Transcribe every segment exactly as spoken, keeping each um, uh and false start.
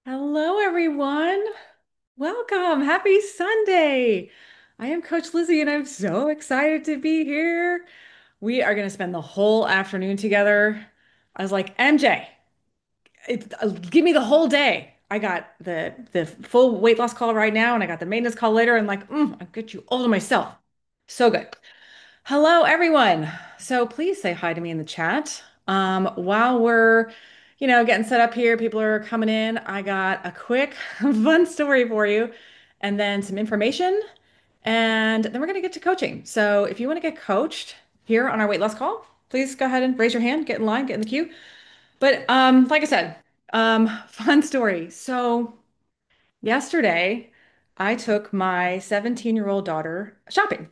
Hello, everyone. Welcome. Happy Sunday. I am Coach Lizzie, and I'm so excited to be here. We are going to spend the whole afternoon together. I was like, M J, it, uh, give me the whole day. I got the the full weight loss call right now, and I got the maintenance call later, and like, mm, I'll get you all to myself. So good. Hello, everyone. So please say hi to me in the chat. Um, while we're, you know, getting set up here, people are coming in. I got a quick, fun story for you, and then some information, and then we're going to get to coaching. So if you want to get coached here on our weight loss call, please go ahead and raise your hand, get in line, get in the queue. But um, like I said, um, fun story. So yesterday, I took my seventeen-year-old daughter shopping.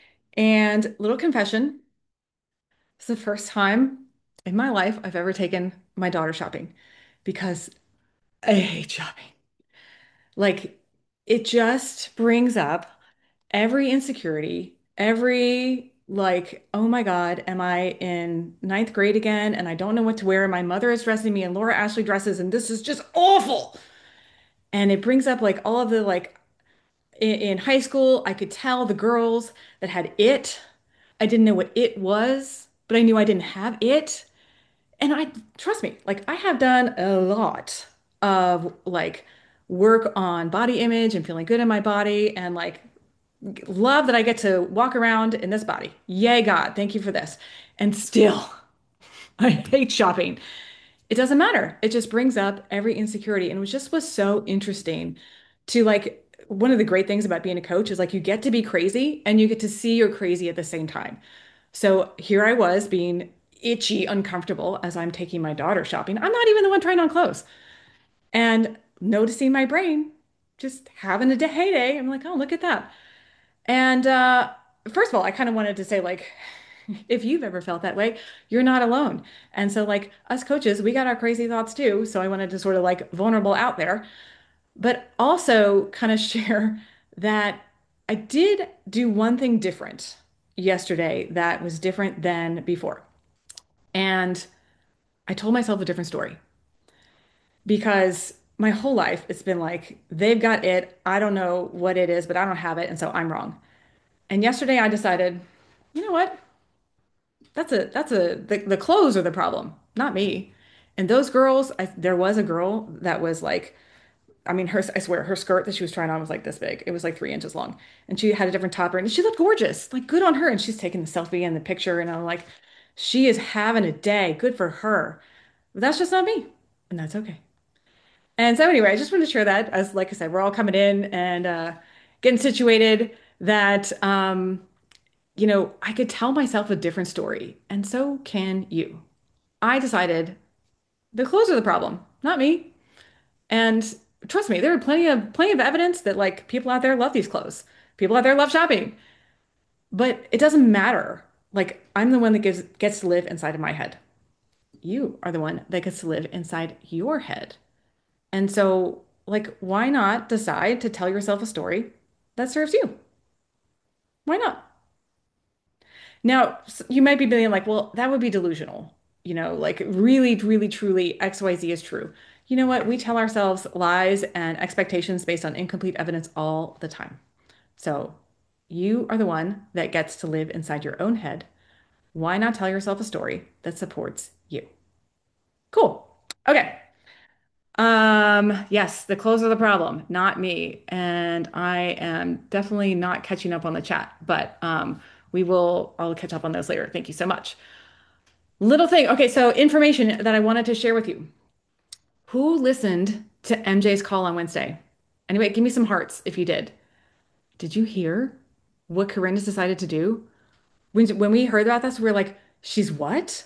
And little confession. It's the first time in my life I've ever taken my daughter shopping because I hate shopping. Like, it just brings up every insecurity, every, like, oh my God, am I in ninth grade again? And I don't know what to wear. My mother is dressing me in Laura Ashley dresses, and this is just awful. And it brings up like all of the, like, in, in high school, I could tell the girls that had it. I didn't know what it was, but I knew I didn't have it. And I trust me, like I have done a lot of like work on body image and feeling good in my body and like love that I get to walk around in this body. Yay, God, thank you for this. And still, I hate shopping. It doesn't matter. It just brings up every insecurity. And it was just was so interesting to like one of the great things about being a coach is like you get to be crazy and you get to see you're crazy at the same time. So here I was being itchy, uncomfortable as I'm taking my daughter shopping. I'm not even the one trying on clothes and noticing my brain just having a day heyday. I'm like, oh, look at that. And uh, first of all, I kind of wanted to say, like, if you've ever felt that way, you're not alone. And so, like, us coaches, we got our crazy thoughts too. So I wanted to sort of like vulnerable out there, but also kind of share that I did do one thing different yesterday that was different than before. And I told myself a different story because my whole life it's been like, they've got it. I don't know what it is, but I don't have it. And so I'm wrong. And yesterday I decided, you know what? That's a that's a the, the clothes are the problem, not me. And those girls, I, there was a girl that was like, I mean, her, I swear, her skirt that she was trying on was like this big. It was like three inches long. And she had a different topper and she looked gorgeous, like good on her. And she's taking the selfie and the picture. And I'm like, she is having a day. Good for her. But that's just not me. And that's okay. And so anyway, I just wanted to share that as like I said, we're all coming in and uh, getting situated that um, you know, I could tell myself a different story, and so can you. I decided the clothes are the problem, not me. And trust me, there are plenty of plenty of evidence that like people out there love these clothes. People out there love shopping, but it doesn't matter. Like I'm the one that gives gets to live inside of my head. You are the one that gets to live inside your head. And so, like, why not decide to tell yourself a story that serves you? Why not? Now, s- you might be being like, well, that would be delusional. You know, like really, really, truly, X Y Z is true. You know what? We tell ourselves lies and expectations based on incomplete evidence all the time. So you are the one that gets to live inside your own head. Why not tell yourself a story that supports you? Cool. Okay. Um, yes, the clothes are the problem, not me. And I am definitely not catching up on the chat, but um, we will, I'll catch up on those later. Thank you so much. Little thing. Okay, so information that I wanted to share with you. Who listened to M J's call on Wednesday? Anyway, give me some hearts if you did. Did you hear what Corinne has decided to do? When, when we heard about this, we were like, she's what?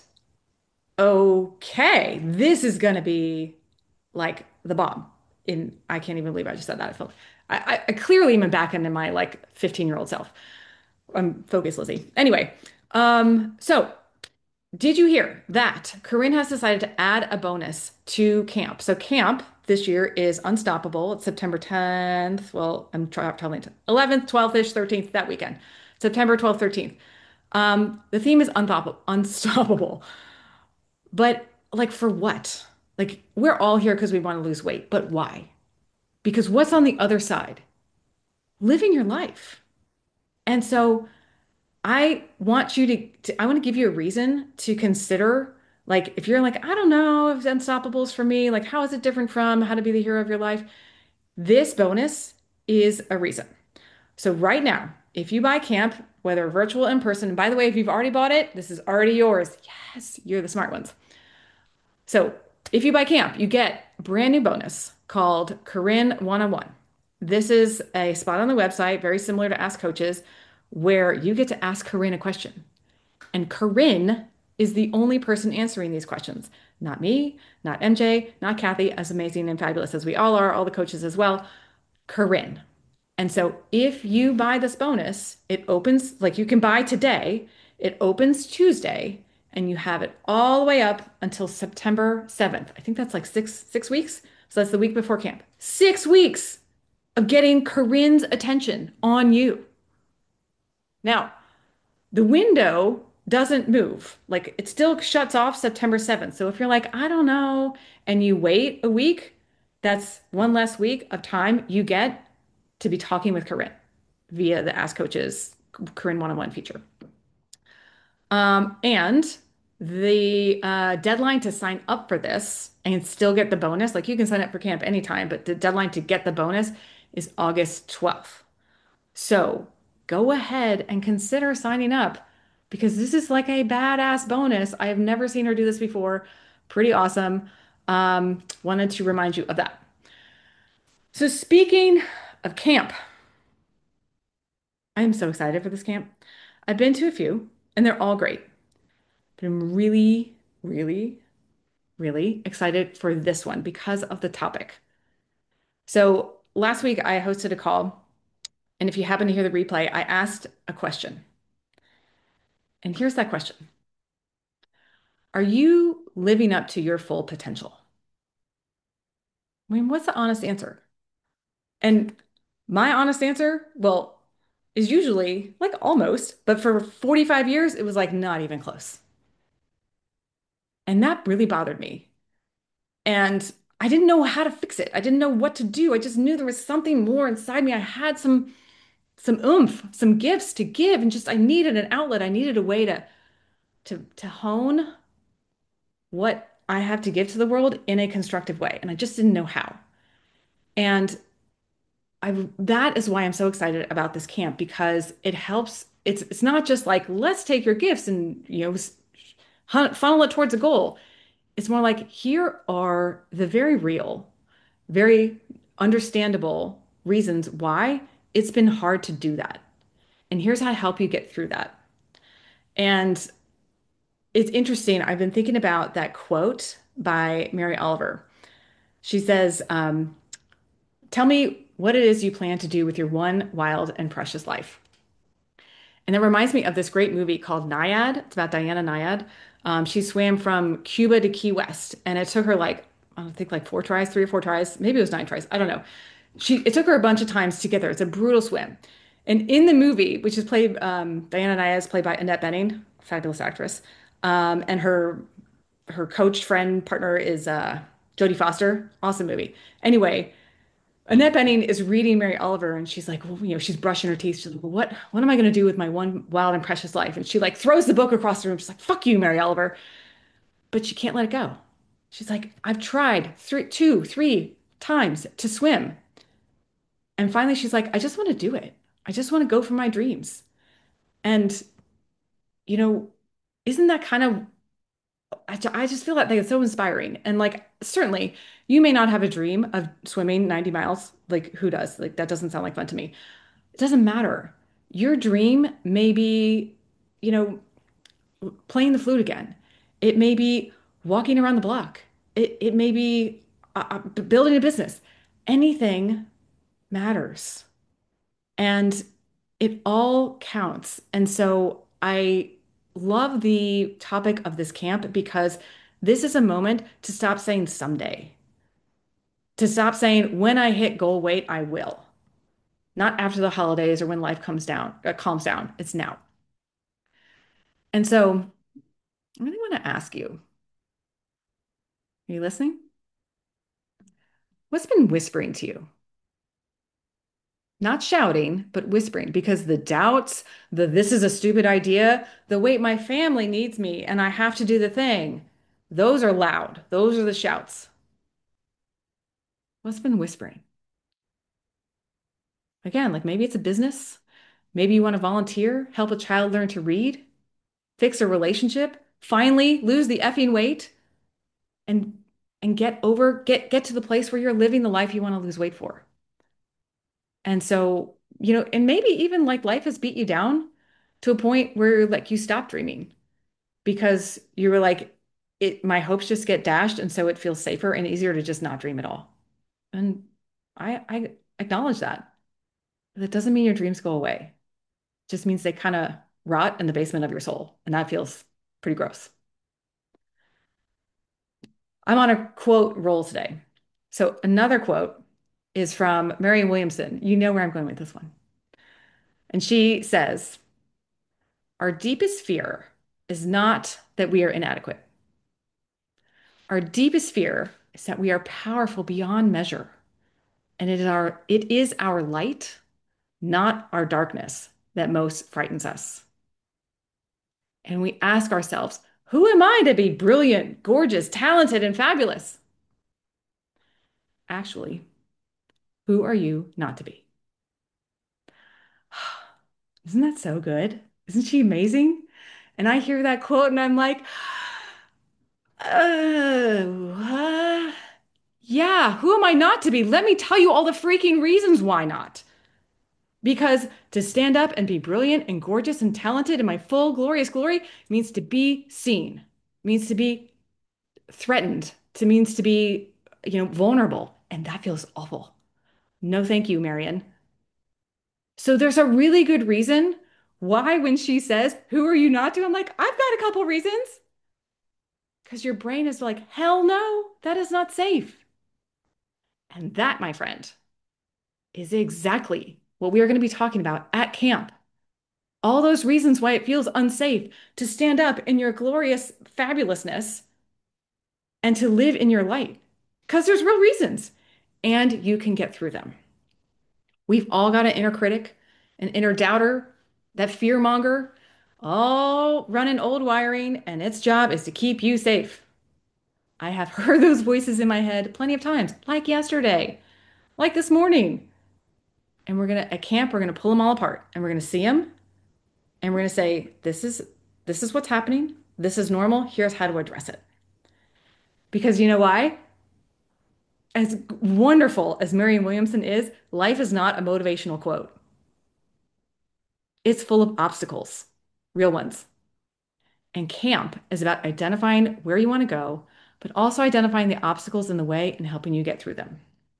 Okay, this is gonna be like the bomb. In I can't even believe I just said that. I felt I, I, I clearly am back into my like fifteen year old self. I'm focused, Lizzie. Anyway, um, so did you hear that Corinne has decided to add a bonus to camp? So camp this year is Unstoppable. It's September tenth. Well, I'm trying telling eleventh, twelfth-ish, thirteenth, that weekend. September twelfth, thirteenth. Um, the theme is unstoppable, unstoppable. But like for what? Like we're all here because we want to lose weight, but why? Because what's on the other side? Living your life. And so I want you to, to I want to give you a reason to consider, like if you're like, I don't know if Unstoppable's for me, like how is it different from How to Be the Hero of Your Life? This bonus is a reason. So right now, if you buy camp, whether virtual or in person, and by the way, if you've already bought it, this is already yours. Yes, you're the smart ones. So if you buy camp, you get a brand new bonus called Corinne one-on-one. This is a spot on the website, very similar to Ask Coaches, where you get to ask Corinne a question. And Corinne is the only person answering these questions. Not me, not M J, not Kathy, as amazing and fabulous as we all are, all the coaches as well. Corinne. And so if you buy this bonus, it opens, like you can buy today, it opens Tuesday, and you have it all the way up until September seventh. I think that's like six six weeks. So that's the week before camp. Six weeks of getting Corinne's attention on you. Now, the window doesn't move. Like it still shuts off September seventh. So if you're like, I don't know, and you wait a week, that's one less week of time you get to be talking with Corinne via the Ask Coaches Corinne one-on-one feature. Um, and the uh, deadline to sign up for this and still get the bonus, like you can sign up for camp anytime, but the deadline to get the bonus is August twelfth. So go ahead and consider signing up because this is like a badass bonus. I have never seen her do this before. Pretty awesome. Um, wanted to remind you of that. So speaking of camp, I am so excited for this camp. I've been to a few and they're all great, but I'm really, really, really excited for this one because of the topic. So last week I hosted a call, and if you happen to hear the replay, I asked a question. And here's that question. Are you living up to your full potential? I mean, what's the honest answer? And my honest answer, well, is usually like almost, but for forty-five years, it was like not even close. And that really bothered me. And I didn't know how to fix it. I didn't know what to do. I just knew there was something more inside me. I had some some oomph, some gifts to give, and just I needed an outlet. I needed a way to to to hone what I have to give to the world in a constructive way. And I just didn't know how. And I that is why I'm so excited about this camp because it helps. It's it's not just like let's take your gifts and you know s- hun- funnel it towards a goal. It's more like here are the very real, very understandable reasons why it's been hard to do that. And here's how to help you get through that. And it's interesting. I've been thinking about that quote by Mary Oliver. She says, um, tell me what it is you plan to do with your one wild and precious life. And it reminds me of this great movie called Nyad. It's about Diana Nyad. Um, she swam from Cuba to Key West, and it took her like, I don't think like four tries, three or four tries, maybe it was nine tries. I don't know. She it took her a bunch of times to get there. It's a brutal swim. And in the movie, which is played, um, Diana Nyad is played by Annette Bening, fabulous actress, um, and her her coach, friend, partner is uh, Jodie Foster. Awesome movie. Anyway, Annette Bening is reading Mary Oliver and she's like, well, you know, she's brushing her teeth. She's like, well, what, what am I going to do with my one wild and precious life? And she like throws the book across the room. She's like, fuck you, Mary Oliver. But she can't let it go. She's like, I've tried three, two, three times to swim. And finally, she's like, I just want to do it. I just want to go for my dreams. And, you know, isn't that kind of, I, ju- I just feel like it's so inspiring. And like, certainly, you may not have a dream of swimming ninety miles. Like, who does? Like, that doesn't sound like fun to me. It doesn't matter. Your dream may be, you know, playing the flute again. It may be walking around the block. It, it may be uh, uh, building a business. Anything matters. And it all counts. And so I love the topic of this camp because this is a moment to stop saying someday, to stop saying when I hit goal weight, I will. Not after the holidays or when life comes down, uh, calms down. It's now. And so I really want to ask you, Are you listening? What's been whispering to you? Not shouting, but whispering because the doubts, the this is a stupid idea, the wait, my family needs me and I have to do the thing. Those are loud. Those are the shouts. What's been whispering? Again, like maybe it's a business. Maybe you want to volunteer, help a child learn to read, fix a relationship, finally lose the effing weight and and get over get get to the place where you're living the life you want to lose weight for. And so, you know, and maybe even like life has beat you down to a point where like you stop dreaming because you were like, it, my hopes just get dashed. And so it feels safer and easier to just not dream at all. And I, I acknowledge that. That doesn't mean your dreams go away. It just means they kind of rot in the basement of your soul. And that feels pretty gross. I'm on a quote roll today. So another quote is from Marianne Williamson. You know where I'm going with this one. And she says, our deepest fear is not that we are inadequate. Our deepest fear is that we are powerful beyond measure. And it is our it is our light, not our darkness, that most frightens us. And we ask ourselves, who am I to be brilliant, gorgeous, talented, and fabulous? Actually, who are you not to be? Isn't that so good? Isn't she amazing? And I hear that quote and I'm like, oh, uh, yeah, who am I not to be? Let me tell you all the freaking reasons why not. Because to stand up and be brilliant and gorgeous and talented in my full glorious glory means to be seen, means to be threatened, to means to be, you know, vulnerable. And that feels awful. No, thank you, Marion. So there's a really good reason why when she says, who are you not to? I'm like, I've got a couple reasons. Because your brain is like, hell no, that is not safe. And that, my friend, is exactly what we are going to be talking about at camp. All those reasons why it feels unsafe to stand up in your glorious fabulousness and to live in your light. Because there's real reasons, and you can get through them. We've all got an inner critic, an inner doubter, that fear monger, all running old wiring, and its job is to keep you safe. I have heard those voices in my head plenty of times, like yesterday, like this morning. And we're gonna at camp, we're gonna pull them all apart and we're gonna see them and we're gonna say, this is this is what's happening. This is normal. Here's how to address it. Because you know why? As wonderful as Marianne Williamson is, life is not a motivational quote. It's full of obstacles, real ones. And camp is about identifying where you want to go, but also identifying the obstacles in the way and helping you get through them.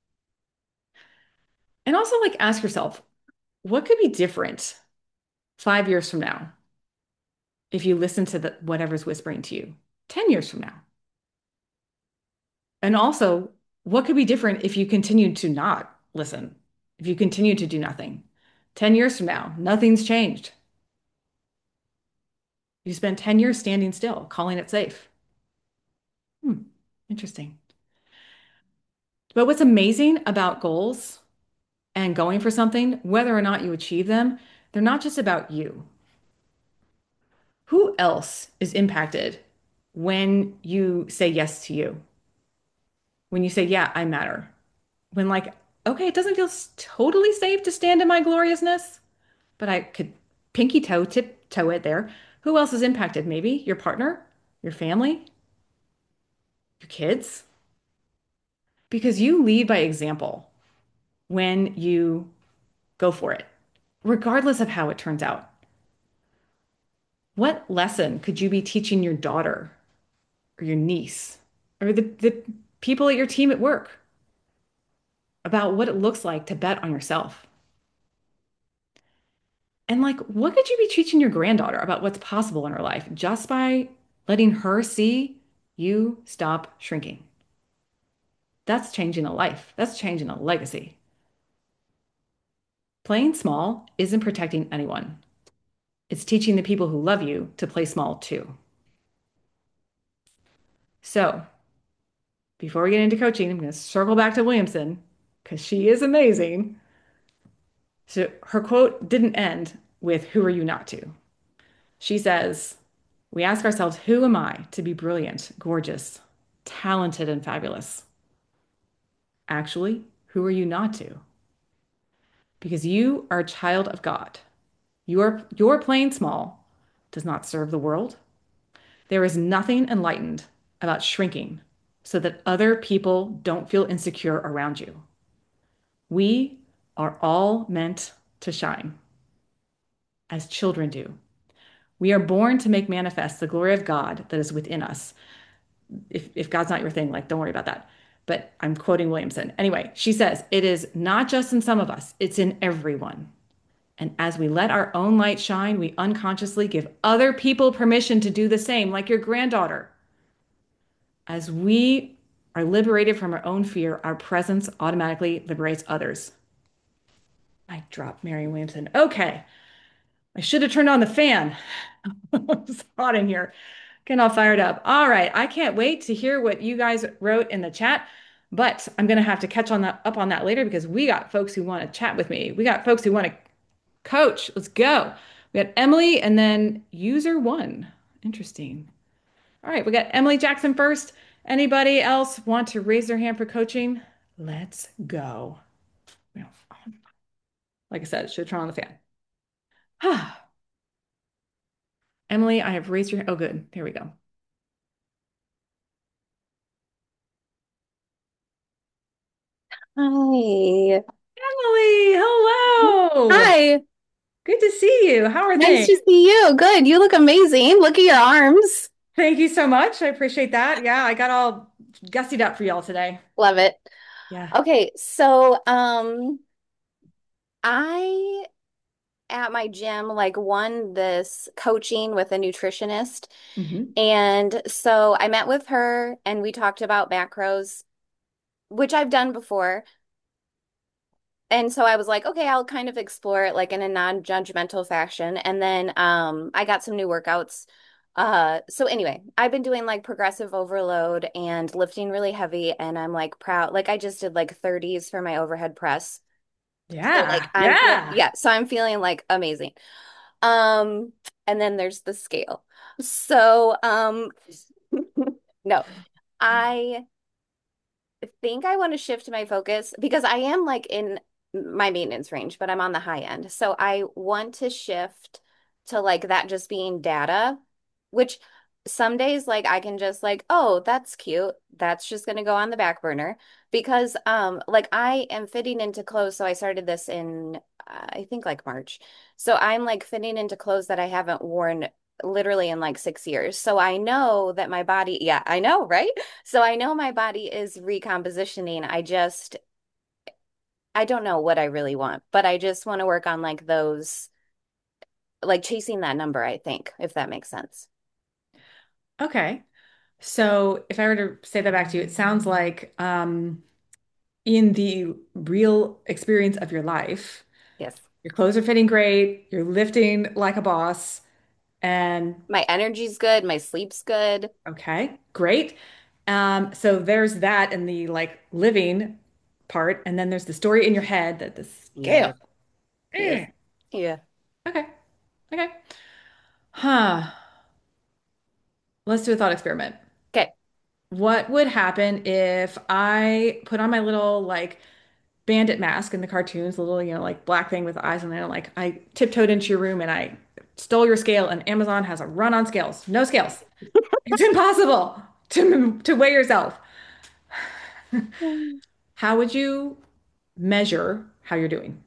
And also, like, ask yourself, what could be different five years from now if you listen to the, whatever's whispering to you ten years from now? And also, what could be different if you continue to not listen, if you continue to do nothing? ten years from now, nothing's changed. You spent ten years standing still, calling it safe. Hmm, interesting. But what's amazing about goals and going for something, whether or not you achieve them, they're not just about you. Who else is impacted when you say yes to you? When you say, yeah, I matter. When, like, okay, it doesn't feel s- totally safe to stand in my gloriousness, but I could pinky toe, tip toe it there. Who else is impacted? Maybe your partner, your family, your kids, because you lead by example when you go for it, regardless of how it turns out. What lesson could you be teaching your daughter or your niece or the, the people at your team at work about what it looks like to bet on yourself? And like, what could you be teaching your granddaughter about what's possible in her life just by letting her see you stop shrinking? That's changing a life. That's changing a legacy. Playing small isn't protecting anyone. It's teaching the people who love you to play small too. So, before we get into coaching, I'm going to circle back to Williamson because she is amazing. So her quote didn't end with, "Who are you not to?" She says, "We ask ourselves, who am I to be brilliant, gorgeous, talented, and fabulous? Actually, who are you not to? Because you are a child of God. Your, your playing small does not serve the world. There is nothing enlightened about shrinking so that other people don't feel insecure around you. We are all meant to shine, as children do. We are born to make manifest the glory of God that is within us. If, if God's not your thing, like, don't worry about that. But I'm quoting Williamson. Anyway, she says, it is not just in some of us, it's in everyone. And as we let our own light shine, we unconsciously give other people permission to do the same, like your granddaughter. As we are liberated from our own fear, our presence automatically liberates others. I dropped Mary Williamson. Okay, I should have turned on the fan. It's hot in here. Getting all fired up. All right, I can't wait to hear what you guys wrote in the chat, but I'm gonna have to catch on that up on that later because we got folks who want to chat with me. We got folks who want to coach. Let's go. We got Emily and then user one. Interesting. All right, we got Emily Jackson first. Anybody else want to raise their hand for coaching? Let's go. Well, like I said, should turn on the fan. Emily, I have raised your hand. Oh, good. There we go. Hi. Emily, hello. Hi. Good to see you. How are Nice things? to see you. Good. You look amazing. Look at your arms. Thank you so much. I appreciate that. Yeah, I got all gussied up for y'all today. Love it. Yeah. Okay, so um I at my gym like won this coaching with a nutritionist. Hmm. And so I met with her and we talked about macros, which I've done before. And so I was like, okay, I'll kind of explore it like in a non-judgmental fashion. And then um I got some new workouts. Uh so anyway, I've been doing like progressive overload and lifting really heavy and I'm like proud. Like I just did like thirties for my overhead press. So like Yeah. I'm feel Yeah. yeah, so I'm feeling like amazing. Um and then there's the scale. So um no. I think I want to shift my focus because I am like in my maintenance range, but I'm on the high end. So I want to shift to like that just being data, which some days like I can just like, oh, that's cute. That's just going to go on the back burner because um like I am fitting into clothes. So I started this in uh, I think like March. So I'm like fitting into clothes that I haven't worn literally in like six years. So I know that my body, yeah, I know, right? So I know my body is recompositioning. I just, I don't know what I really want, but I just want to work on like those, like chasing that number, I think, if that makes sense. Okay. So if I were to say that back to you, it sounds like um, in the real experience of your life, Yes. your clothes are fitting great, you're lifting like a boss, and My energy's good, my sleep's good. okay, great. Um, so there's that in the like living part, and then there's the story in your head that the scale. Yes. Yes. Eh. Yeah. Okay, okay. Huh. Let's do a thought experiment. Okay. What would happen if I put on my little like bandit mask in the cartoons, the little, you know, like black thing with eyes on there, like I tiptoed into your room and I stole your scale and Amazon has a run on scales. No scales. It's impossible to to weigh yourself. Um, How would you measure how you're doing?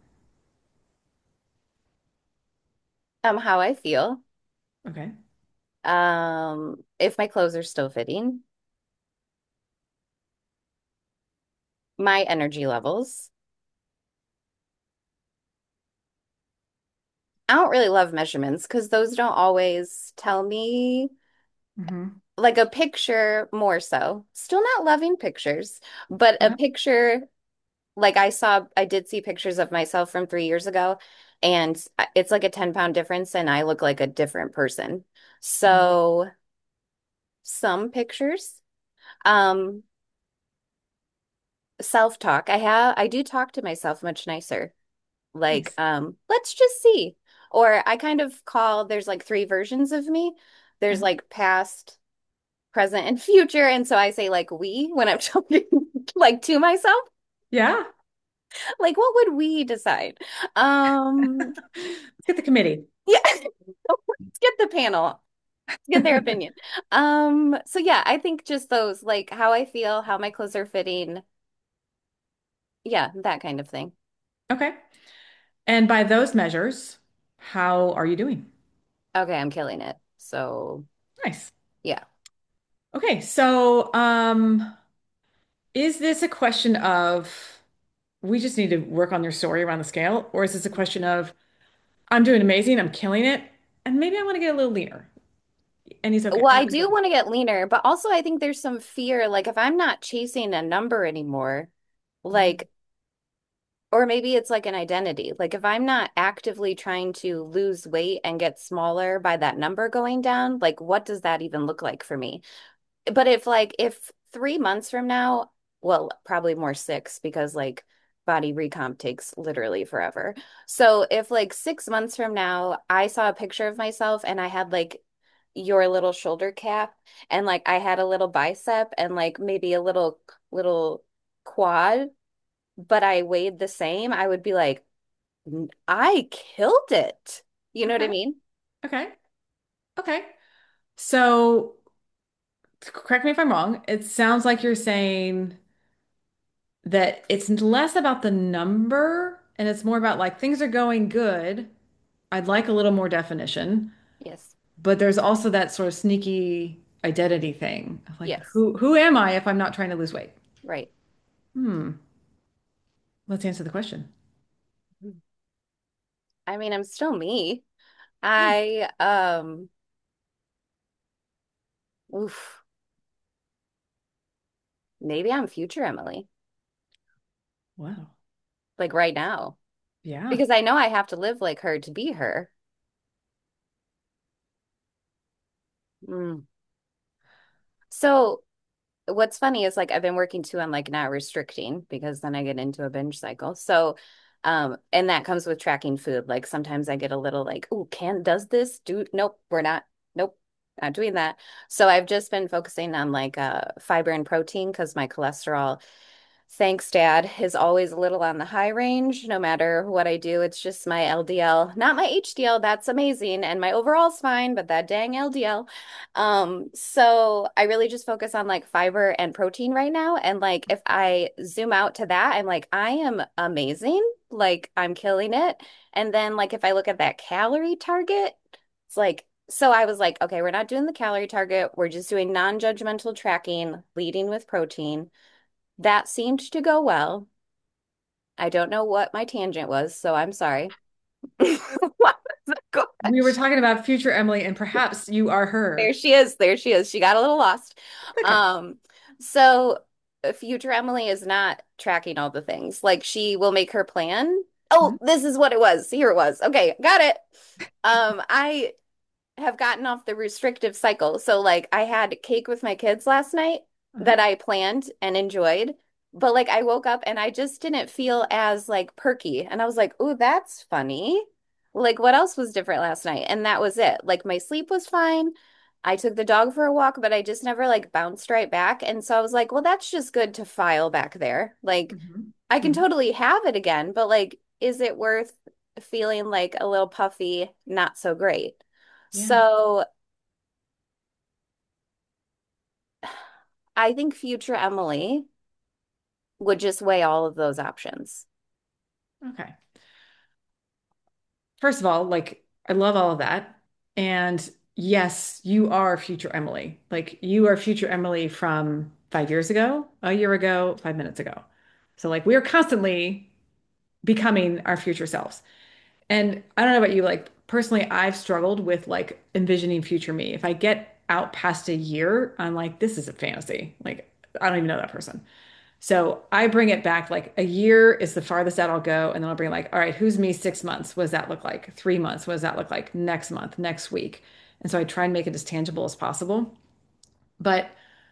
how I feel. Okay. Um, if my clothes are still fitting, my energy levels. I don't really love measurements because those don't always tell me Hmm. like a picture more so. Still not loving pictures, but a Yeah. picture like I saw, I did see pictures of myself from three years ago, and it's like a ten pound difference, and I look like a different person. Mm. So some pictures. Um, self-talk. I have I do talk to myself much nicer. Like, Nice. um, let's just see. Or I kind of call there's like three versions of me. There's Uh-huh. like past, present, and future. And so I say like we when I'm talking like to myself. Yeah. Like, what would we decide? Um, Let's get the committee. yeah, let's get the panel, get their opinion. Um, so yeah, I think just those, like how I feel, how my clothes are fitting. Yeah, that kind of thing. Okay. And by those measures, how are you doing? Okay, I'm killing it. So Nice. yeah. Okay, so um, is this a question of we just need to work on your story around the scale, or is this a question of I'm doing amazing, I'm killing it, and maybe I want to get a little leaner? And he's okay. Well, And I I'm do good. want to get leaner, but also I think there's some fear, like if I'm not chasing a number anymore, Mm, like, or maybe it's like an identity. Like if I'm not actively trying to lose weight and get smaller by that number going down, like what does that even look like for me? But if like if three months from now, well, probably more six because like body recomp takes literally forever. So if like six months from now, I saw a picture of myself and I had like your little shoulder cap and like I had a little bicep and like maybe a little little quad, but I weighed the same, I would be like, I killed it. You know what I okay. mean? Okay. Okay. So correct me if I'm wrong. It sounds like you're saying that it's less about the number and it's more about like things are going good. I'd like a little more definition, Yes. but there's also that sort of sneaky identity thing of like Yes. who who am I if I'm not trying to lose weight? Right. Hmm. Let's answer the question. I mean, I'm still me. Yeah. I um oof, maybe I'm future Emily, Wow. like right now, Yeah. because I know I have to live like her to be her. Mm. So what's funny is like I've been working too on like not restricting because then I get into a binge cycle. So um and that comes with tracking food. Like sometimes I get a little like, oh, can does this do nope, we're not nope, not doing that. So I've just been focusing on like uh fiber and protein because my cholesterol, thanks, Dad, is always a little on the high range, no matter what I do. It's just my L D L, not my H D L. That's amazing. And my overall's fine, but that dang L D L. Um, so I really just focus on like fiber and protein right now. And like if I zoom out to that, I'm like, I am amazing. Like I'm killing it. And then like if I look at that calorie target, it's like, so I was like, okay, we're not doing the calorie target. We're just doing non-judgmental tracking, leading with protein. That seemed to go well. I don't know what my tangent was, so I'm sorry. What was the We were question? talking about future Emily, and perhaps you are There her. she is. There she is. She got a little lost. That's okay. Um, so uh, future Emily is not tracking all the things. Like she will make her plan. Oh, Mhm. this is what it was. Here it was. Okay, got it. Um, I have gotten off the restrictive cycle. So like I had cake with my kids last night Uh-huh. that I planned and enjoyed, but like I woke up and I just didn't feel as like perky. And I was like, "Ooh, that's funny." Like what else was different last night? And that was it. Like my sleep was fine. I took the dog for a walk, but I just never like bounced right back. And so I was like, "Well, that's just good to file back there." Like Hmm. I can Hmm. totally have it again, but like is it worth feeling like a little puffy, not so great? Yeah. So I think future Emily would just weigh all of those options. Okay. First of all, like I love all of that. And yes, you are future Emily. Like you are future Emily from five years ago, a year ago, five minutes ago. So like we are constantly becoming our future selves. And I don't know about you, like personally, I've struggled with like envisioning future me. If I get out past a year, I'm like, this is a fantasy. Like I don't even know that person. So I bring it back like a year is the farthest out I'll go. And then I'll bring like, all right, who's me six months? What does that look like? Three months? What does that look like? Next month, next week. And so I try and make it as tangible as possible. But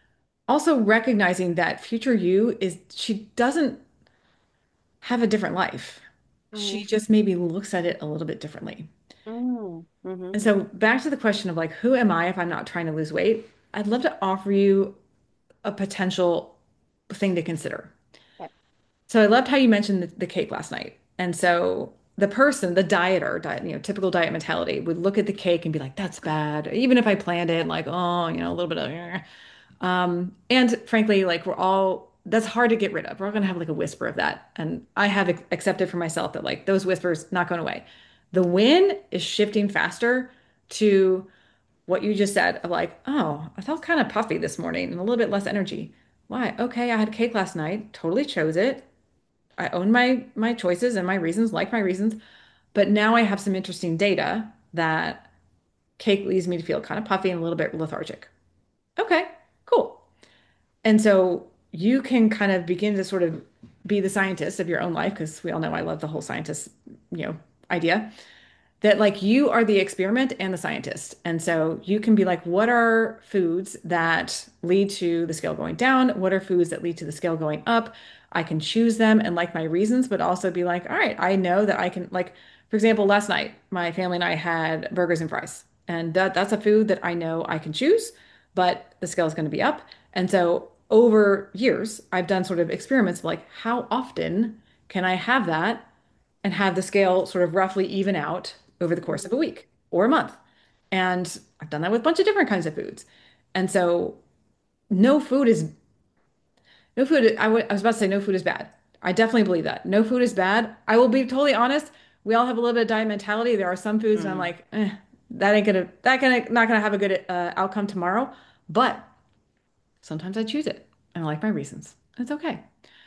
also recognizing that future you is she doesn't have a different life. She Mm, just maybe looks at it a little bit differently. mm, hmm. And so back to the question of like, who am I if I'm not trying to lose weight? I'd love to offer you a potential thing to consider. Okay. So I loved how you mentioned the, the cake last night. And so the person, the dieter, diet, you know, typical diet mentality would look at the cake and be like, that's bad. Even if I planned it, like, oh, you know, a little bit of, eh. Um, and frankly, like we're all, that's hard to get rid of. We're all going to have like a whisper of that. And I have ac- accepted for myself that like those whispers not going away. The win is shifting faster to what you just said of like, oh, I felt kind of puffy this morning and a little bit less energy. Why? Okay, I had cake last night, totally chose it. I own my my choices and my reasons, like my reasons, but now I have some interesting data that cake leads me to feel kind of puffy and a little bit lethargic. Okay, cool. And so you can kind of begin to sort of be the scientist of your own life, because we all know I love the whole scientist, you know, idea that like you are the experiment and the scientist. And so you can be like, what are foods that lead to the scale going down? What are foods that lead to the scale going up? I can choose them and like my reasons, but also be like, all right, I know that I can like, for example, last night my family and I had burgers and fries. And that that's a food that I know I can choose, but the scale is going to be up. And so over years, I've done sort of experiments of like how often can I have that and have the scale sort of roughly even out over the course of a Mhm. week or a month. And I've done that with a bunch of different kinds of foods. And so no food is no food. I w- I was about to say no food is bad. I definitely believe that. No food is bad. I will be totally honest. We all have a little bit of diet mentality. There are some foods and I'm Mm. like, eh, that ain't gonna that gonna not gonna have a good uh, outcome tomorrow. But sometimes I choose it and I like my reasons. It's okay.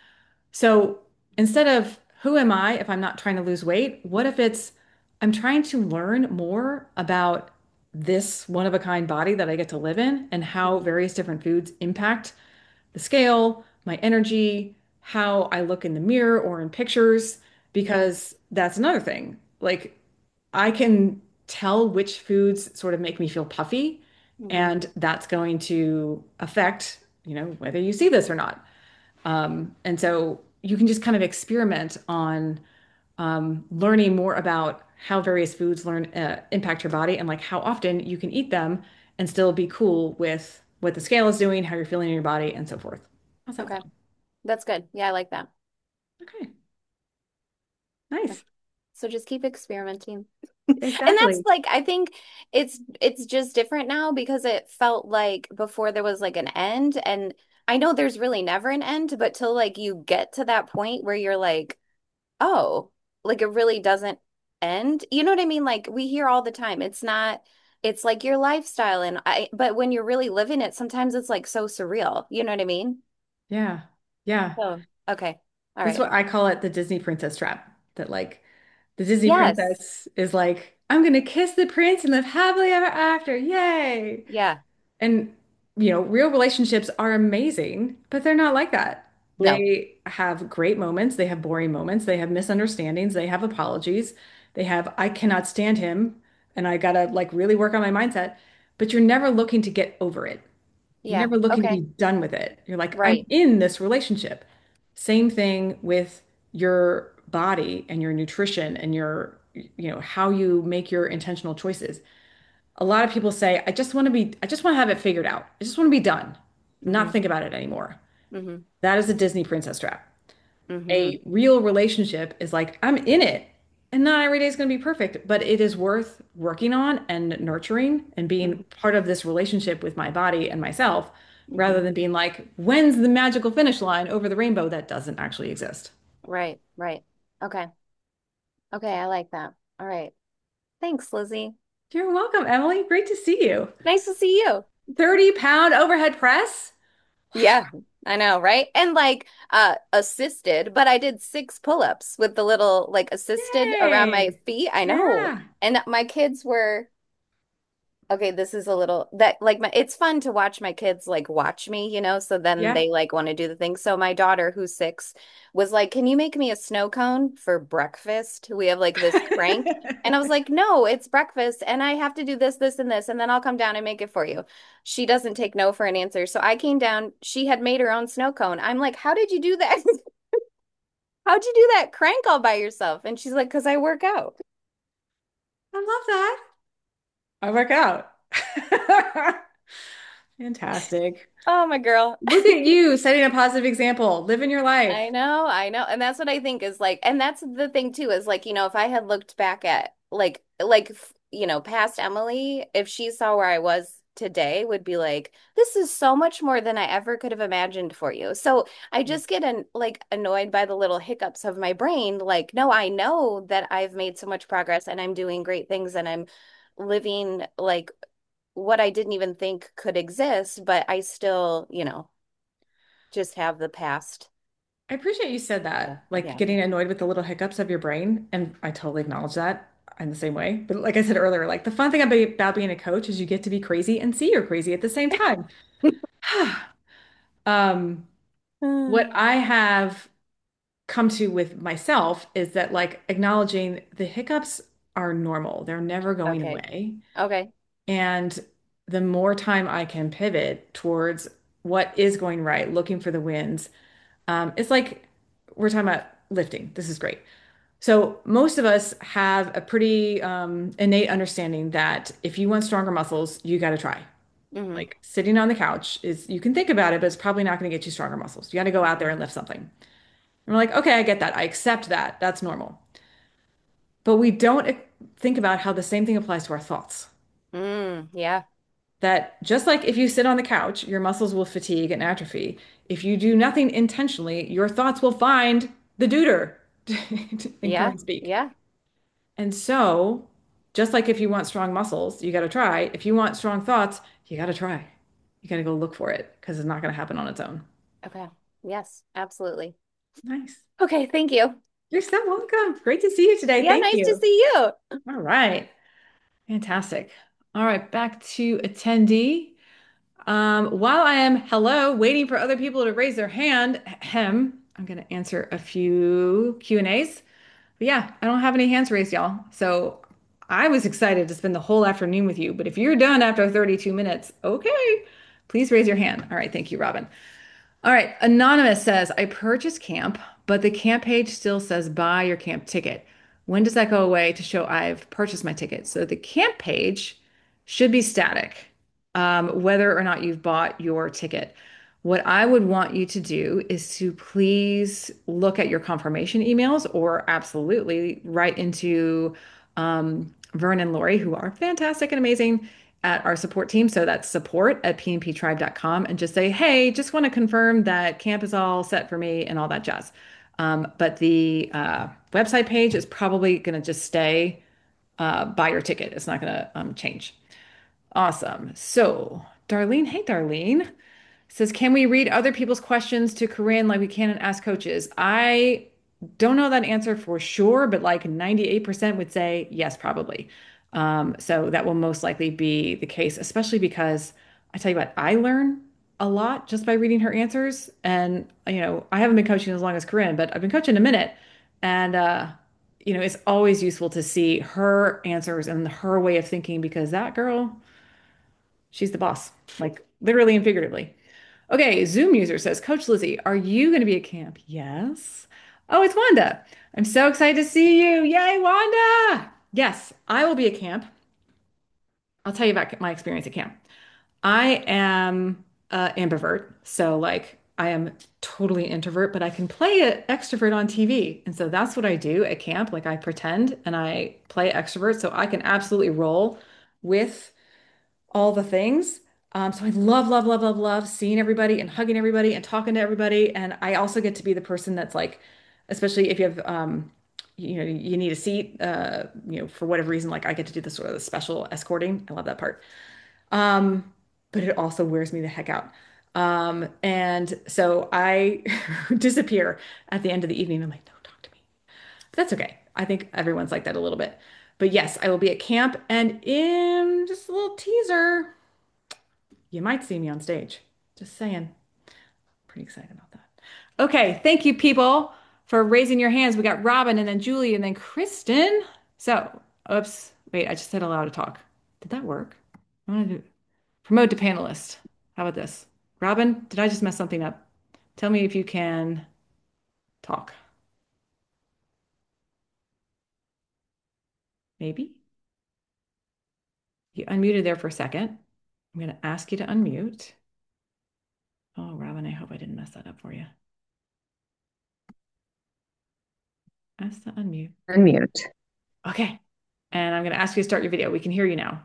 So instead of who am I if I'm not trying to lose weight, what if it's I'm trying to learn more about this one of a kind body that I get to live in and how Mhm. various different foods impact the scale, my energy, how I look in the mirror or in pictures, Mhm. because that's another thing. Like I can tell which foods sort of make me feel puffy, Mhm. and that's going to affect, you know, whether you see this or not. Um, and so you can just kind of experiment on um, learning more about how various foods learn uh, impact your body and like how often you can eat them and still be cool with what the scale is doing, how you're feeling in your body, and so forth. How's that Okay. sound? That's good. Yeah, I like that. Okay, Okay. nice. So just keep experimenting. And that's Exactly. like I think it's it's just different now because it felt like before there was like an end and I know there's really never an end, but till like you get to that point where you're like, oh, like it really doesn't end. You know what I mean? Like we hear all the time. It's not it's like your lifestyle and I but when you're really living it, sometimes it's like so surreal. You know what I mean? Yeah. Yeah. Oh, okay. All That's right. what I call it, the Disney princess trap. That like the Disney Yes. princess is like, I'm gonna kiss the prince and live happily ever after. Yay. Yeah. And, you know, real relationships are amazing, but they're not like that. No. They have great moments, they have boring moments, they have misunderstandings, they have apologies, they have, I cannot stand him, and I gotta like really work on my mindset. But you're never looking to get over it. You're Yeah. never looking to be Okay. done with it. You're like, I'm Right. in this relationship. Same thing with your body and your nutrition and your, you know, how you make your intentional choices. A lot of people say, I just want to be, I just want to have it figured out. I just want to be done, not Mm-hmm. think about it anymore. Mm-hmm. That is a Disney princess trap. Mm-hmm. A real relationship is like, I'm in it, and not every day is going to be perfect, but it is worth working on and nurturing and being part of this relationship with my body and myself, Mm-hmm. rather than being like, when's the magical finish line over the rainbow that doesn't actually exist? Right. Right. Okay. Okay. I like that. All right. Thanks, Lizzie. You're welcome, Emily. Great to see you. Nice to see you. thirty pound overhead press? Yeah, I know, right? And like uh assisted, but I did six pull-ups with the little like assisted around my Yay. feet. I know. Yeah. And my kids were Okay, this is a little that like my it's fun to watch my kids like watch me, you know, so then Yeah. they like want to do the thing. So my daughter, who's six, was like, "Can you make me a snow cone for breakfast? We have like this prank." And I was like, "No, it's breakfast and I have to do this, this, and this, and then I'll come down and make it for you." She doesn't take no for an answer. So I came down, she had made her own snow cone. I'm like, "How did you do that? How'd you do that crank all by yourself?" And she's like, "Because I work out." I love that. I work out. Fantastic. Oh, my girl. Look at you setting a positive example, living your I life. know, I know. And that's what I think is like, and that's the thing too, is like, you know, if I had looked back at like like f- you know, past Emily, if she saw where I was today, would be like, this is so much more than I ever could have imagined for you. So I just get an like annoyed by the little hiccups of my brain. Like, no, I know that I've made so much progress and I'm doing great things and I'm living like what I didn't even think could exist, but I still, you know, just have the past. I appreciate you said Yeah. that, like Yeah. getting annoyed with the little hiccups of your brain. And I totally acknowledge that in the same way. But like I said earlier, like the fun thing about about being a coach is you get to be crazy and see you're crazy at the same time. Um, what Mm. I have come to with myself is that like acknowledging the hiccups are normal. They're never going Okay. away. Okay. And the more time I can pivot towards what is going right, looking for the wins, um, it's like we're talking about lifting. This is great. So most of us have a pretty um, innate understanding that if you want stronger muscles, you got to try. Hmm. Like sitting on the couch is, you can think about it, but it's probably not going to get you stronger muscles. You got to go out there Hmm. and lift something. And we're like, okay, I get that. I accept that. That's normal. But we don't e- think about how the same thing applies to our thoughts. Mm, yeah. That just like if you sit on the couch, your muscles will fatigue and atrophy. If you do nothing intentionally, your thoughts will find the duder in Yeah. current speak. Yeah. And so, just like if you want strong muscles, you got to try. If you want strong thoughts, you got to try. You got to go look for it because it's not going to happen on its own. Okay. Yes, absolutely. Nice. Okay, thank you. You're so welcome. Great to see you today. Yeah, Thank nice to you. see you. All right. Fantastic. All right, back to attendee. Um, while I am hello waiting for other people to raise their hand, hem, I'm going to answer a few Q and A's. But yeah, I don't have any hands raised, y'all. So I was excited to spend the whole afternoon with you. But if you're done after thirty-two minutes, okay, please raise your hand. All right, thank you, Robin. All right, Anonymous says, I purchased camp, but the camp page still says buy your camp ticket. When does that go away to show I've purchased my ticket? So the camp page should be static, um, whether or not you've bought your ticket. What I would want you to do is to please look at your confirmation emails or absolutely write into um, Vern and Lori, who are fantastic and amazing at our support team. So that's support at p n p tribe dot com and just say, hey, just want to confirm that camp is all set for me and all that jazz. Um, but the uh, website page is probably going to just stay uh, buy your ticket. It's not going to um, change. Awesome. So, Darlene, hey, Darlene says, can we read other people's questions to Corinne like we can and ask coaches? I don't know that answer for sure, but like ninety-eight percent would say yes, probably. Um, so that will most likely be the case, especially because I tell you what, I learn a lot just by reading her answers. And, you know, I haven't been coaching as long as Corinne, but I've been coaching a minute. And, uh, you know, it's always useful to see her answers and her way of thinking because that girl, she's the boss, like literally and figuratively. Okay, Zoom user says, Coach Lizzie, are you going to be at camp? Yes. Oh, it's Wanda. I'm so excited to see you. Yay, Wanda. Yes, I will be at camp. I'll tell you about my experience at camp. I am uh, ambivert, so like I am totally introvert, but I can play an extrovert on T V, and so that's what I do at camp. Like I pretend and I play extrovert, so I can absolutely roll with all the things. Um, so I love, love, love, love, love seeing everybody and hugging everybody and talking to everybody. And I also get to be the person that's like, especially if you have, um, you know, you need a seat, uh, you know, for whatever reason, like I get to do the sort of the special escorting. I love that part. Um, but it also wears me the heck out. Um, and so I disappear at the end of the evening. I'm like, don't talk to me. That's okay. I think everyone's like that a little bit. But yes, I will be at camp and in just a little teaser, you might see me on stage. Just saying. Pretty excited about that. Okay, thank you, people, for raising your hands. We got Robin and then Julie and then Kristen. So, oops, wait, I just said allow to talk. Did that work? I'm gonna do promote to panelist. How about this? Robin, did I just mess something up? Tell me if you can talk. Maybe? You unmuted there for a second. I'm gonna ask you to unmute. Oh, Robin, I hope I didn't mess that up for you. Ask to unmute. Unmute. Okay. And I'm gonna ask you to start your video. We can hear you now.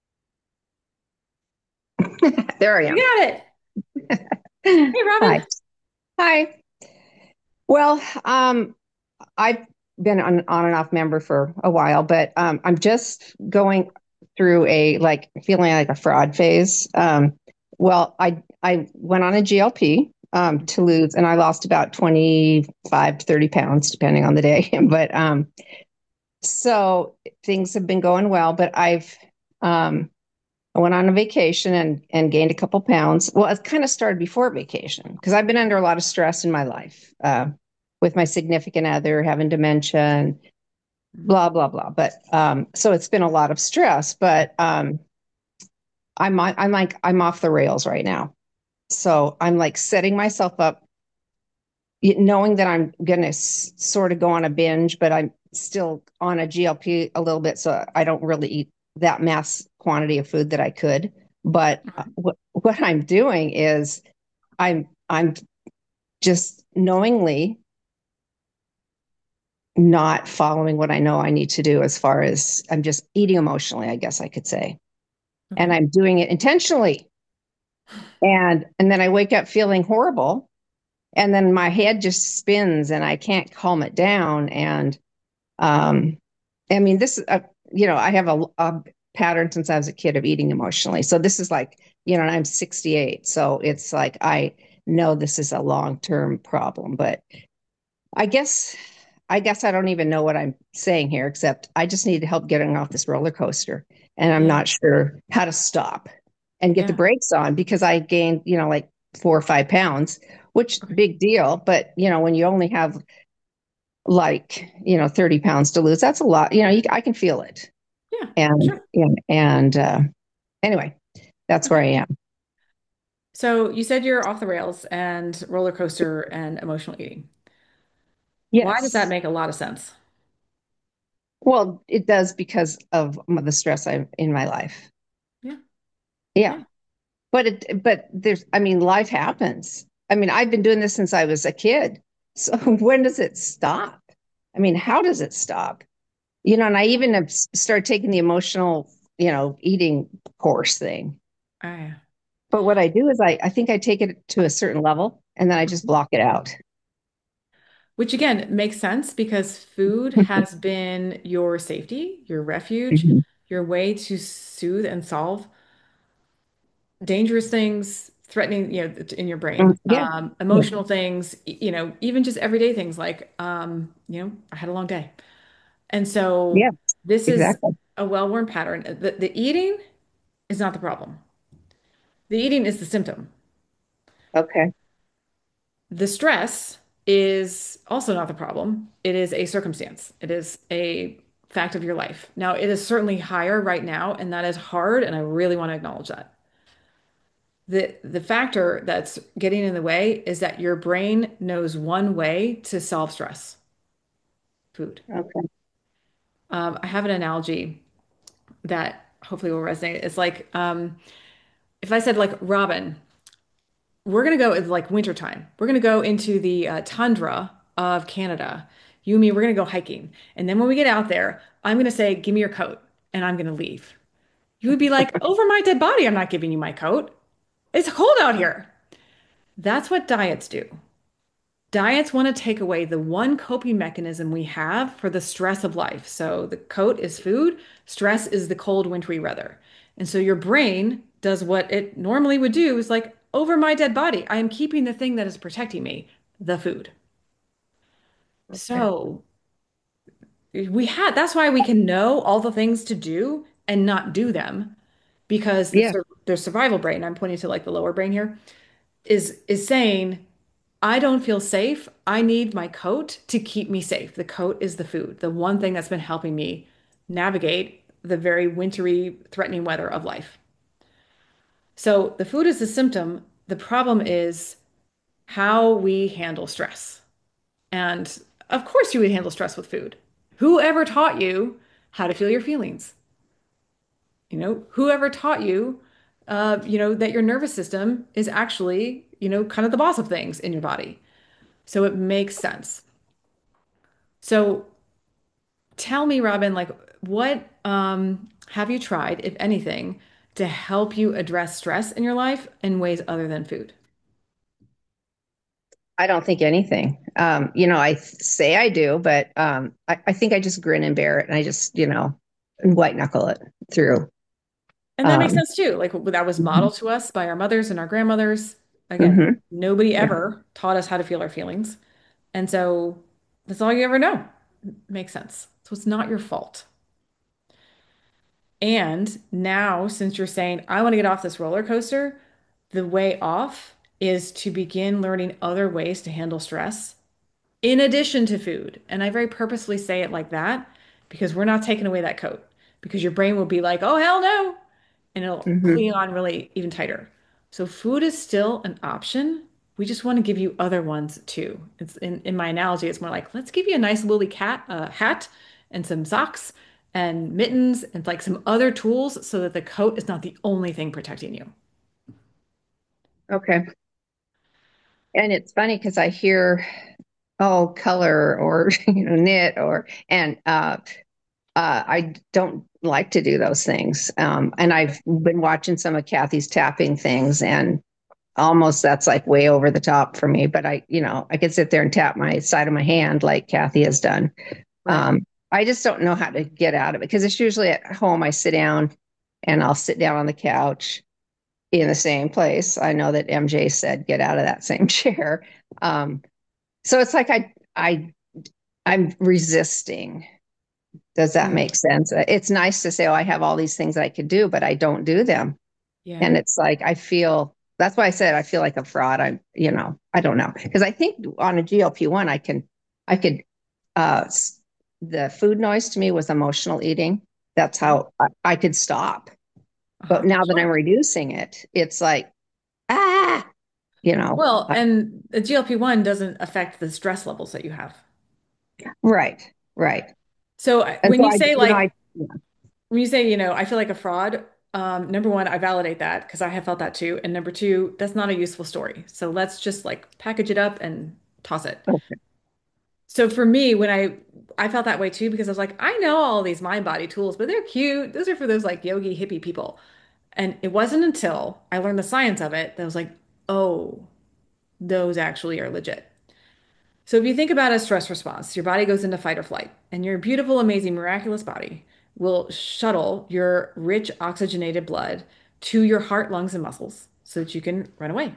There I You am. got it. Hey, Hi. Robin. Hi. Well, um, I've been an on and off member for a while, but um, I'm just going through a like feeling like a fraud phase. Um, well, I I went on a G L P um, to lose, and I lost about twenty-five to thirty pounds, depending on the day. But um, so things have been going well, but I've um, I went on a vacation and and gained a couple pounds. Well, it kind of started before vacation because I've been under a lot of stress in my life uh, with my significant other having dementia and blah blah blah. But um, so it's been a lot of stress. But um, I'm I'm like I'm off the rails right now. So I'm like setting myself up, knowing that I'm going to s- sort of go on a binge, but I'm still on a G L P a little bit, so I don't really eat that mass quantity of food that I could. But uh, what what I'm doing is I'm I'm just knowingly not following what I know I need to do as far as I'm just eating emotionally, I guess I could say. And Okay. I'm doing it intentionally. And and then I wake up feeling horrible and then my head just spins and I can't calm it down and Um, I mean, this, uh, you know, I have a, a pattern since I was a kid of eating emotionally. So this is like, you know, and I'm sixty-eight. So it's like, I know this is a long-term problem, but I guess, I guess I don't even know what I'm saying here, except I just need help getting off this roller coaster. And I'm Yeah. not sure how to stop and get the Yeah. brakes on because I gained, you know, like four or five pounds, which Okay. big deal. But, you know, when you only have like you know thirty pounds to lose, that's a lot. you know you, I can feel it. Yeah. and Sure. and, and uh, anyway, that's where I Okay. am. So you said you're off the rails and roller coaster and emotional eating. Why does that Yes, make a lot of sense? well, it does because of the stress I'm in my life. Yeah. Yeah, Yeah. but it but there's I mean life happens. I mean, I've been doing this since I was a kid, so when does it stop? I mean, how does it stop? You know, and I even have started taking the emotional, you know, eating course thing. I, But what I do is I, I think I take it to a certain level and then I just block it out. which again makes sense because food has been your safety, your refuge, Mhm. your way to soothe and solve dangerous things, threatening, you know, in your Mm, brain, yeah. um, Yeah. emotional things, y- you know, even just everyday things like, um, you know, I had a long day. And Yeah. so this is Exactly. a well-worn pattern. The, the eating is not the problem. The eating is the symptom. Okay. The stress is also not the problem. It is a circumstance. It is a fact of your life. Now, it is certainly higher right now, and that is hard, and I really want to acknowledge that. The the factor that's getting in the way is that your brain knows one way to solve stress, food. Okay. Um, I have an analogy that hopefully will resonate. It's like um, if I said like, Robin, we're gonna go it's like wintertime. We're gonna go into the uh, tundra of Canada. You and me, we're gonna go hiking. And then when we get out there, I'm gonna say, give me your coat, and I'm gonna leave. You would be like, over my dead body, I'm not giving you my coat. It's cold out here. That's what diets do. Diets want to take away the one coping mechanism we have for the stress of life. So the coat is food, stress is the cold, wintry weather. And so your brain does what it normally would do is like, over my dead body, I am keeping the thing that is protecting me, the food. Okay. So we had that's why we can know all the things to do and not do them because the, Yeah. sur- the survival brain, I'm pointing to like the lower brain here, is is saying, I don't feel safe. I need my coat to keep me safe. The coat is the food, the one thing that's been helping me navigate the very wintry, threatening weather of life. So the food is the symptom. The problem is how we handle stress. And of course, you would handle stress with food. Whoever taught you how to feel your feelings? You know, whoever taught you, uh, you know, that your nervous system is actually, you know, kind of the boss of things in your body. So it makes sense. So tell me, Robin, like what um, have you tried, if anything, to help you address stress in your life in ways other than food? I don't think anything. Um, you know, I th- say I do, but um, I, I think I just grin and bear it, and I just, you know, white knuckle it through. And that makes Um, sense too. Like that was mhm, modeled to us by our mothers and our grandmothers. Again, mhm, nobody yeah. ever taught us how to feel our feelings. And so that's all you ever know. Makes sense. So it's not your fault. And now, since you're saying, I want to get off this roller coaster, the way off is to begin learning other ways to handle stress in addition to food. And I very purposely say it like that because we're not taking away that coat because your brain will be like, oh, hell no. And it'll Hmm. cling on really even tighter. So food is still an option. We just want to give you other ones too. It's in, in my analogy, it's more like, let's give you a nice woolly cat uh, hat and some socks and mittens and like some other tools so that the coat is not the only thing protecting you. Okay. And it's funny because I hear, oh, color or you know, knit or and uh, uh, I don't like to do those things. Um, and I've been watching some of Kathy's tapping things, and almost that's like way over the top for me. But I, you know, I could sit there and tap my side of my hand like Kathy has done. Right. Um, I just don't know how to get out of it because it's usually at home. I sit down and I'll sit down on the couch in the same place. I know that M J said get out of that same chair. Um, so it's like I I I'm resisting. Does that Mm, make sense? It's nice to say, oh, I have all these things that I could do, but I don't do them. yeah. And it's like I feel that's why I said I feel like a fraud. I, you know, I don't know. Because I think on a G L P one, I can I could uh the food noise to me was emotional eating. That's Uh-huh. how I, I could stop. But Uh-huh. now that I'm Sure. reducing it, it's like, ah, you know, Well, I, and the G L P one doesn't affect the stress levels that you have. right, right. So I- And when so you I, say you know, like I, yeah, when you say, you know, I feel like a fraud, um, number one, I validate that because I have felt that too. And number two, that's not a useful story. So let's just like package it up and toss it. okay. So for me, when I I felt that way too because I was like, I know all these mind body tools, but they're cute. Those are for those like yogi hippie people. And it wasn't until I learned the science of it that I was like, oh, those actually are legit. So if you think about a stress response, your body goes into fight or flight, and your beautiful, amazing, miraculous body will shuttle your rich oxygenated blood to your heart, lungs, and muscles so that you can run away.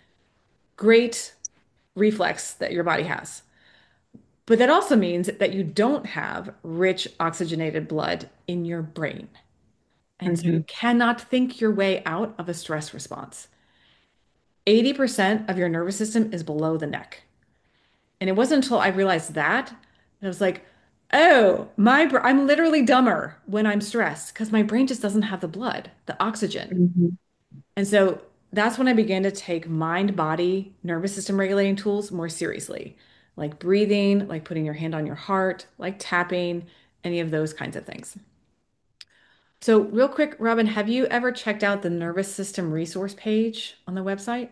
Great reflex that your body has. But that also means that you don't have rich oxygenated blood in your brain. And so you Hmm. cannot think your way out of a stress response. eighty percent of your nervous system is below the neck. And it wasn't until I realized that, that I was like, oh, my br I'm literally dumber when I'm stressed because my brain just doesn't have the blood, the oxygen. Hmm. And so that's when I began to take mind, body, nervous system regulating tools more seriously, like breathing, like putting your hand on your heart, like tapping, any of those kinds of things. So, real quick, Robin, have you ever checked out the nervous system resource page on the website?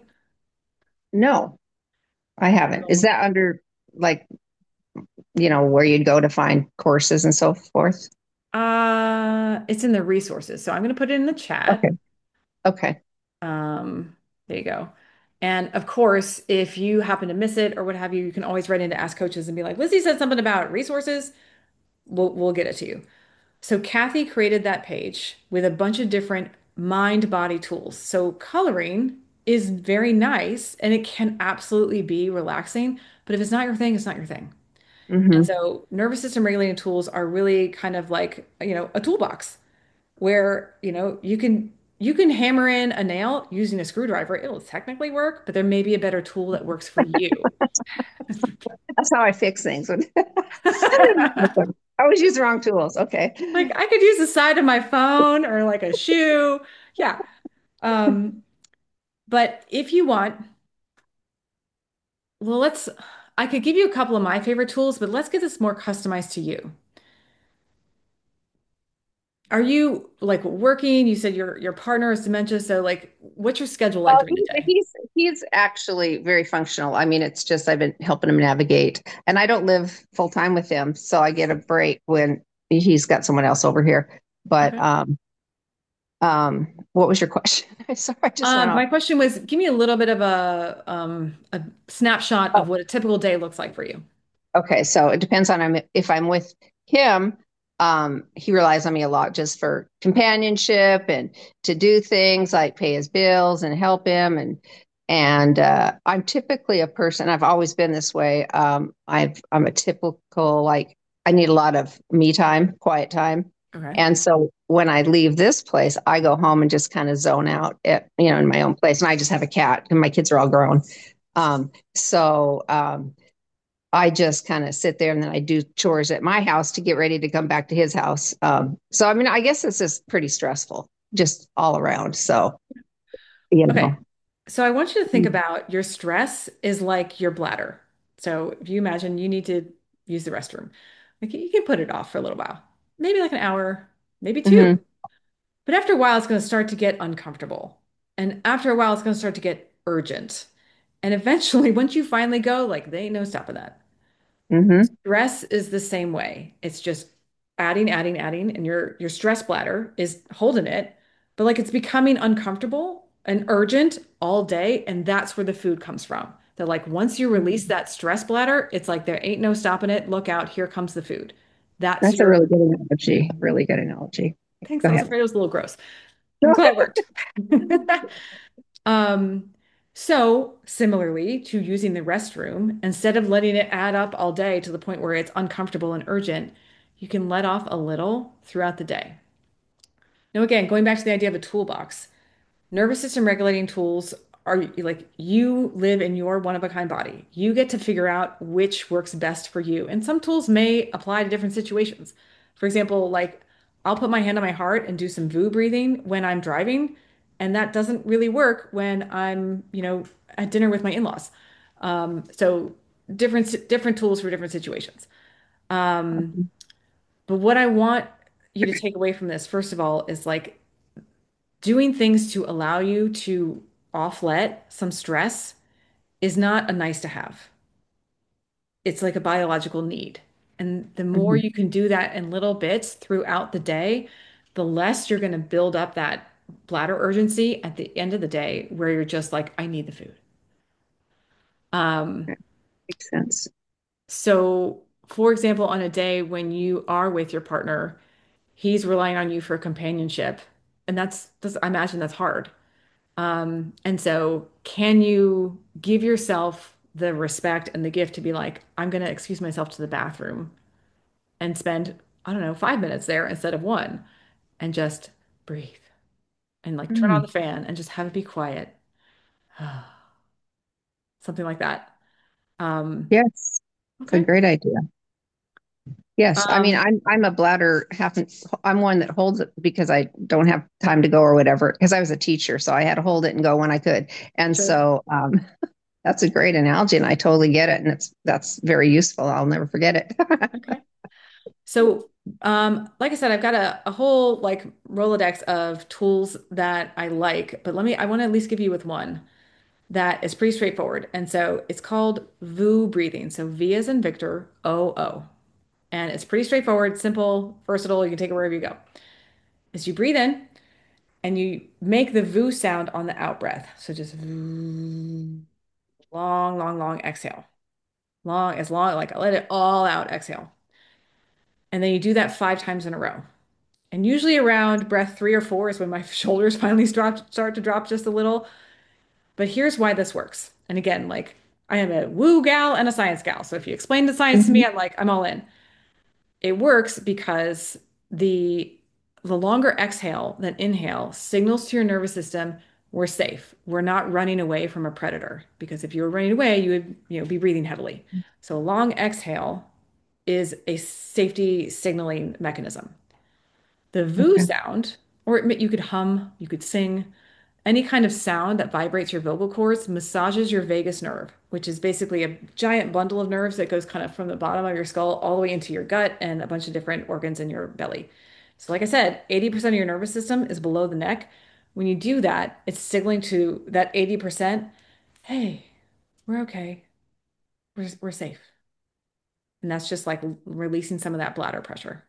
No, I haven't. Is that under like, you know, where you'd go to find courses and so forth? Uh, it's in the resources. So I'm going to put it in the chat. Okay. Okay. Um, there you go. And of course, if you happen to miss it or what have you, you can always write into Ask Coaches and be like, Lizzie said something about resources. We'll we'll get it to you. So Kathy created that page with a bunch of different mind body tools. So coloring is very nice and it can absolutely be relaxing, but if it's not your thing, it's not your thing. Hmm. And so nervous system regulating tools are really kind of like, you know, a toolbox where, you know, you can you can hammer in a nail using a screwdriver. It'll technically work, but there may be a better tool that works for you. That's how I fix things. I always use the wrong tools. Okay. Like I could use the side of my phone or like a shoe. Yeah. Um, but if you want, well, let's I could give you a couple of my favorite tools, but let's get this more customized to you. Are you like working? You said your your partner has dementia, so like what's your schedule like Well, during the he, day? he's he's actually very functional. I mean, it's just I've been helping him navigate, and I don't live full time with him, so I get a break when he's got someone else over here. But Okay. um, um, what was your question? Sorry, I just went Um, off. my question was, give me a little bit of a um a snapshot of Oh, what a typical day looks like for you. okay. So it depends on I'm, if I'm with him. Um, he relies on me a lot just for companionship and to do things like pay his bills and help him. And and uh, I'm typically a person. I've always been this way. Um, I've I'm a typical like I need a lot of me time, quiet time. Okay. And so when I leave this place, I go home and just kind of zone out at, you know, in my own place. And I just have a cat and my kids are all grown. Um, so um, I just kind of sit there and then I do chores at my house to get ready to come back to his house. Um, so, I mean, I guess it's just pretty stressful, just all around. So, you Okay. know. So I want you to think about your stress is like your bladder. So if you imagine you need to use the restroom, like you can put it off for a little while, maybe like an hour, maybe two. Hmm. But after a while, it's going to start to get uncomfortable. And after a while, it's going to start to get urgent. And eventually, once you finally go, like, they ain't no stopping that. Hmm. Stress is the same way. It's just adding, adding, adding, and your your stress bladder is holding it, but like it's becoming uncomfortable and urgent all day, and that's where the food comes from. That like once you release that stress bladder, it's like there ain't no stopping it. Look out, here comes the food. That's That's a your really good analogy. Really good analogy. thanks. Go I was ahead. afraid it was a little gross. I'm glad it worked. Um, so similarly to using the restroom, instead of letting it add up all day to the point where it's uncomfortable and urgent, you can let off a little throughout the day. Now, again, going back to the idea of a toolbox, nervous system regulating tools are like you live in your one of a kind body. You get to figure out which works best for you. And some tools may apply to different situations. For example, like I'll put my hand on my heart and do some V U breathing when I'm driving, and that doesn't really work when I'm, you know, at dinner with my in-laws. Um, so different different tools for different situations. Um, but what I want you to take away from this, first of all, is like doing things to allow you to offlet some stress is not a nice to have. It's like a biological need. And the more Mhm. you can do that in little bits throughout the day, the less you're going to build up that bladder urgency at the end of the day where you're just like, I need the food. Um, Okay. Makes sense. so for example, on a day when you are with your partner, he's relying on you for companionship. And that's, that's I imagine that's hard. Um, and so can you give yourself the respect and the gift to be like, I'm going to excuse myself to the bathroom and spend, I don't know, five minutes there instead of one and just breathe and like turn on Mm. the fan and just have it be quiet. Something like that. Um, Yes, it's a okay. great idea. Yes, I mean, Um, I'm I'm a bladder haven't I'm one that holds it because I don't have time to go or whatever. Because I was a teacher, so I had to hold it and go when I could. And sure. so um, that's a great analogy, and I totally get it, and it's that's very useful. I'll never forget it. Okay. So, um, like I said, I've got a, a whole like Rolodex of tools that I like, but let me, I want to at least give you with one that is pretty straightforward. And so it's called V U breathing. So V as in Victor, O O. And it's pretty straightforward, simple, versatile. You can take it wherever you go. Is you breathe in and you make the V U sound on the out breath. So just V, long, long, long exhale. Long, as long, like let it all out, exhale. And then you do that five times in a row. And usually around breath three or four is when my shoulders finally start, start to drop just a little. But here's why this works. And again, like I am a woo gal and a science gal. So if you explain the science to Mhm. me, I'm like, I'm all in. It works because the the longer exhale than inhale signals to your nervous system we're safe. We're not running away from a predator because if you were running away, you would, you know, be breathing heavily. So a long exhale is a safety signaling mechanism. The V Okay. sound, or it, you could hum, you could sing, any kind of sound that vibrates your vocal cords massages your vagus nerve, which is basically a giant bundle of nerves that goes kind of from the bottom of your skull all the way into your gut and a bunch of different organs in your belly. So, like I said, eighty percent of your nervous system is below the neck. When you do that, it's signaling to that eighty percent, hey, we're okay. We're, we're safe. And that's just like releasing some of that bladder pressure.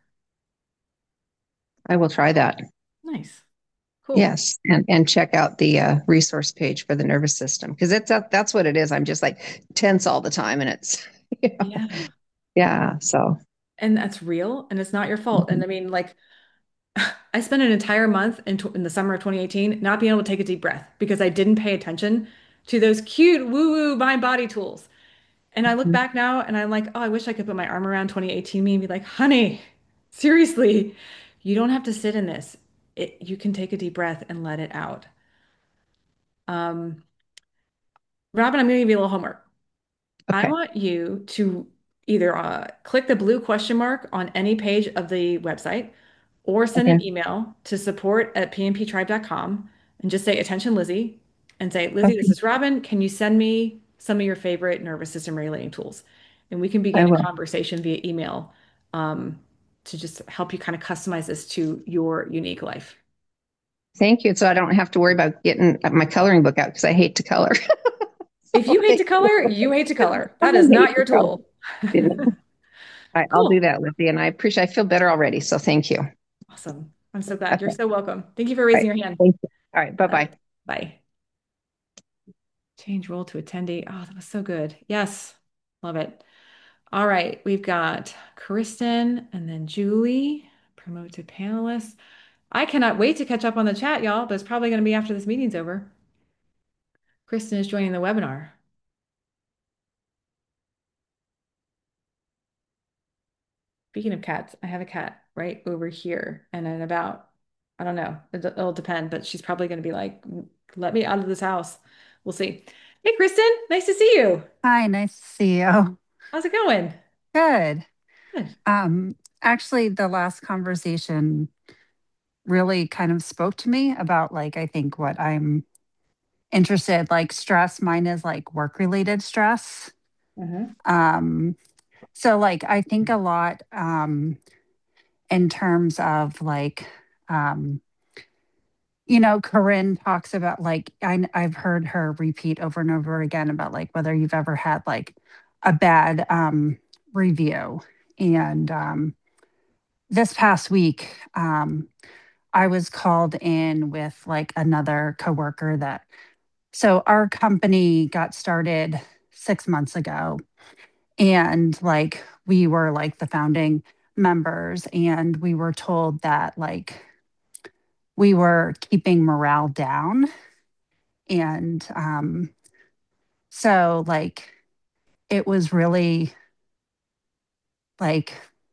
I will try that. Nice. Cool. Yes, and and check out the uh, resource page for the nervous system because it's that that's what it is. I'm just like tense all the time, and it's you know, Yeah. yeah. So And that's real and it's not your fault. And mhm. I mean, like, I spent an entire month in, tw in the summer of twenty eighteen not being able to take a deep breath because I didn't pay attention to those cute woo-woo mind body tools. And I look back now and I'm like, oh, I wish I could put my arm around twenty eighteen me and be like, honey, seriously, you don't have to sit in this. It, you can take a deep breath and let it out. Um, Robin, I'm going to give you a little homework. I Okay, want you to either uh, click the blue question mark on any page of the website or send okay, an email to support at p n p tribe dot com and just say, attention, Lizzie, and say, Lizzie, this okay. is Robin. Can you send me some of your favorite nervous system regulating tools? And we can I begin a will. conversation via email um, to just help you kind of customize this to your unique life. Thank you. So I don't have to worry about getting my coloring book out because I hate to color. If So you hate thank to you. color, you hate to color. I That is hate not to your color. tool. Yeah. All right, I'll do Cool. that, Lizzie, and I appreciate. I feel better already. So thank you. Awesome. I'm so glad. You're Okay. so welcome. Thank you for All raising right. your hand. Thank you. All right. Bye All right. bye. Bye. Change role to attendee. Oh, that was so good. Yes. Love it. All right. We've got Kristen and then Julie, promote to panelist. I cannot wait to catch up on the chat, y'all, but it's probably going to be after this meeting's over. Kristen is joining the webinar. Speaking of cats, I have a cat right over here. And in about, I don't know, it, it'll depend, but she's probably going to be like, let me out of this house. We'll see. Hey, Kristen, nice to see you. Hi, nice to see you. How's it going? Good. Good. Um, actually, the last conversation really kind of spoke to me about like I think what I'm interested like stress. Mine is like work related stress. Hmm. Um, so like I think a lot um in terms of like um you know, Corinne talks about like I, I've heard her repeat over and over again about like whether you've ever had like a bad um, review. And um, this past week, um, I was called in with like another coworker that. So our company got started six months ago, and like we were like the founding members, and we were told that like we were keeping morale down and um so like it was really like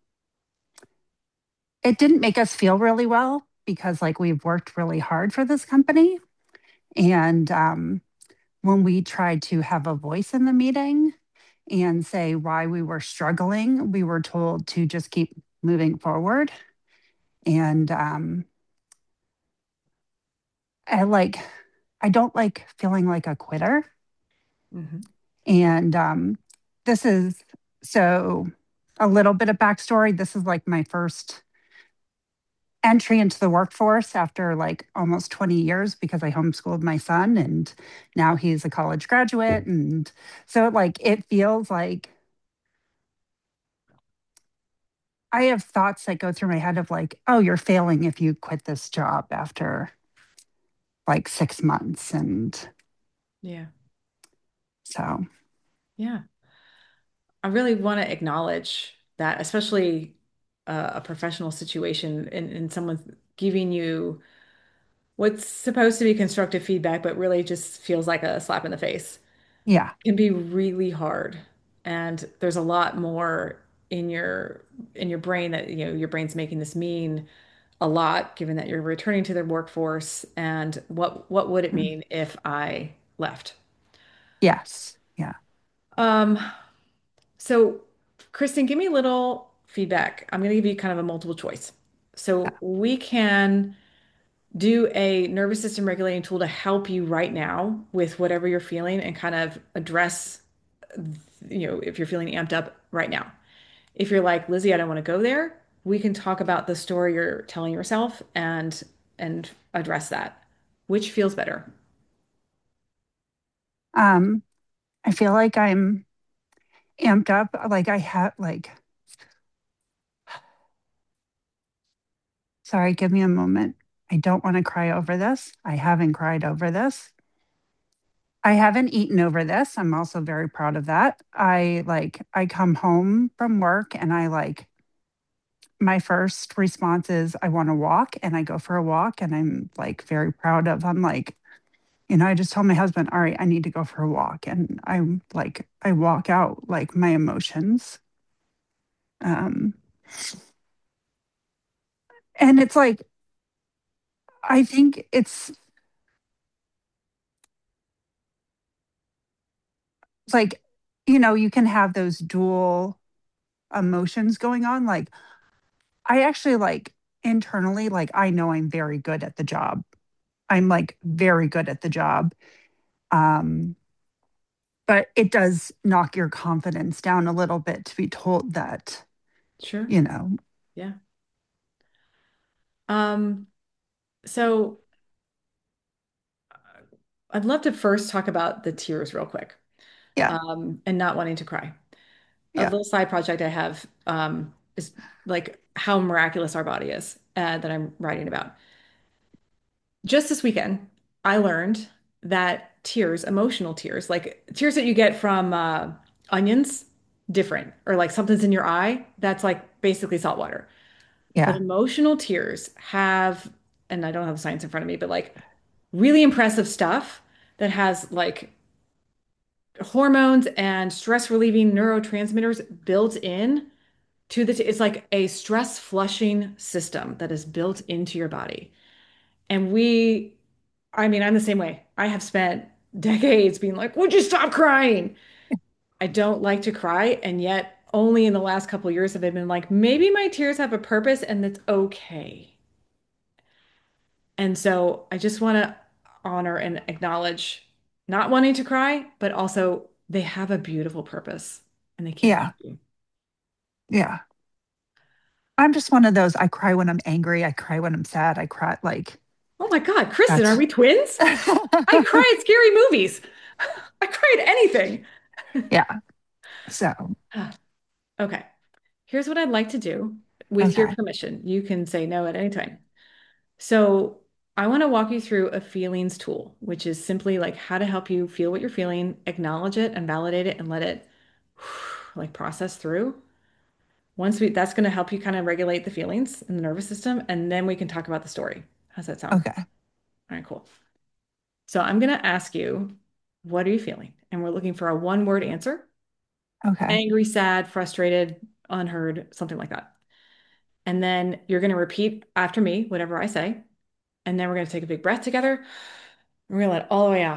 it didn't make us feel really well because like we've worked really hard for this company and um when we tried to have a voice in the meeting and say why we were struggling, we were told to just keep moving forward. And um I like I don't like feeling like a quitter. Hmm. And um this is so a little bit of backstory. This is like my first entry into the workforce after like almost twenty years because I homeschooled my son and now he's a college graduate. And so like it feels like I have thoughts that go through my head of like, oh, you're failing if you quit this job after like six months. And Yeah. so, Yeah. I really want to acknowledge that, especially uh, a professional situation and, and someone giving you what's supposed to be constructive feedback, but really just feels like a slap in the face. Yeah. can be really hard. And there's a lot more in your in your brain that, you know, your brain's making this mean a lot, given that you're returning to the workforce. And what what would it Mm. mean if I left? Yes. Yeah. Um, so Kristen, give me a little feedback. I'm going to give you kind of a multiple choice. Yeah. So we can do a nervous system regulating tool to help you right now with whatever you're feeling and kind of address, you know, if you're feeling amped up right now. If you're like, Lizzie, I don't want to go there, we can talk about the story you're telling yourself and and address that. Which feels better? Um, I feel like I'm amped up. Like I have like, sorry, give me a moment. I don't want to cry over this. I haven't cried over this. I haven't eaten over this. I'm also very proud of that. I like I come home from work and I like my first response is I want to walk and I go for a walk and I'm like very proud of I'm like, you know, I just told my husband, all right, I need to go for a walk. And I'm like I walk out like my emotions. Um and it's like I think it's like, you know, you can have those dual emotions going on. Like I actually like internally, like I know I'm very good at the job. I'm like very good at the job. Um, but it does knock your confidence down a little bit to be told that, Sure. you know, Yeah. Um, so I'd love to first talk about the tears real quick, yeah, um, and not wanting to cry. A yeah, little side project I have, um, is like how miraculous our body is, uh, that I'm writing about. Just this weekend, I learned that tears, emotional tears, like tears that you get from uh, onions, different, or like something's in your eye, that's like basically salt water. But yeah, emotional tears have, and I don't have the science in front of me, but like really impressive stuff that has like hormones and stress relieving neurotransmitters built in to the, it's like a stress flushing system that is built into your body. And we, I mean, I'm the same way. I have spent decades being like, would you stop crying? I don't like to cry. And yet, only in the last couple of years have I been like, maybe my tears have a purpose and it's okay. And so I just want to honor and acknowledge not wanting to cry, but also they have a beautiful purpose and they can help yeah, you. yeah. I'm just one of those. I cry when I'm angry. I cry when I'm sad. I cry like Oh my God, Kristen, are that's we twins? I cry at scary movies. I cry at anything. yeah. So, Okay. Here's what I'd like to do with your okay, permission. You can say no at any time. So, I want to walk you through a feelings tool, which is simply like how to help you feel what you're feeling, acknowledge it and validate it and let it like process through. Once we, that's going to help you kind of regulate the feelings in the nervous system, and then we can talk about the story. How's that sound? okay, All right, cool. So, I'm going to ask you, what are you feeling? And we're looking for a one word answer: okay, angry, sad, frustrated, unheard, something like that. And then you're going to repeat after me, whatever I say. And then we're going to take a big breath together. We're going to let it all the way out.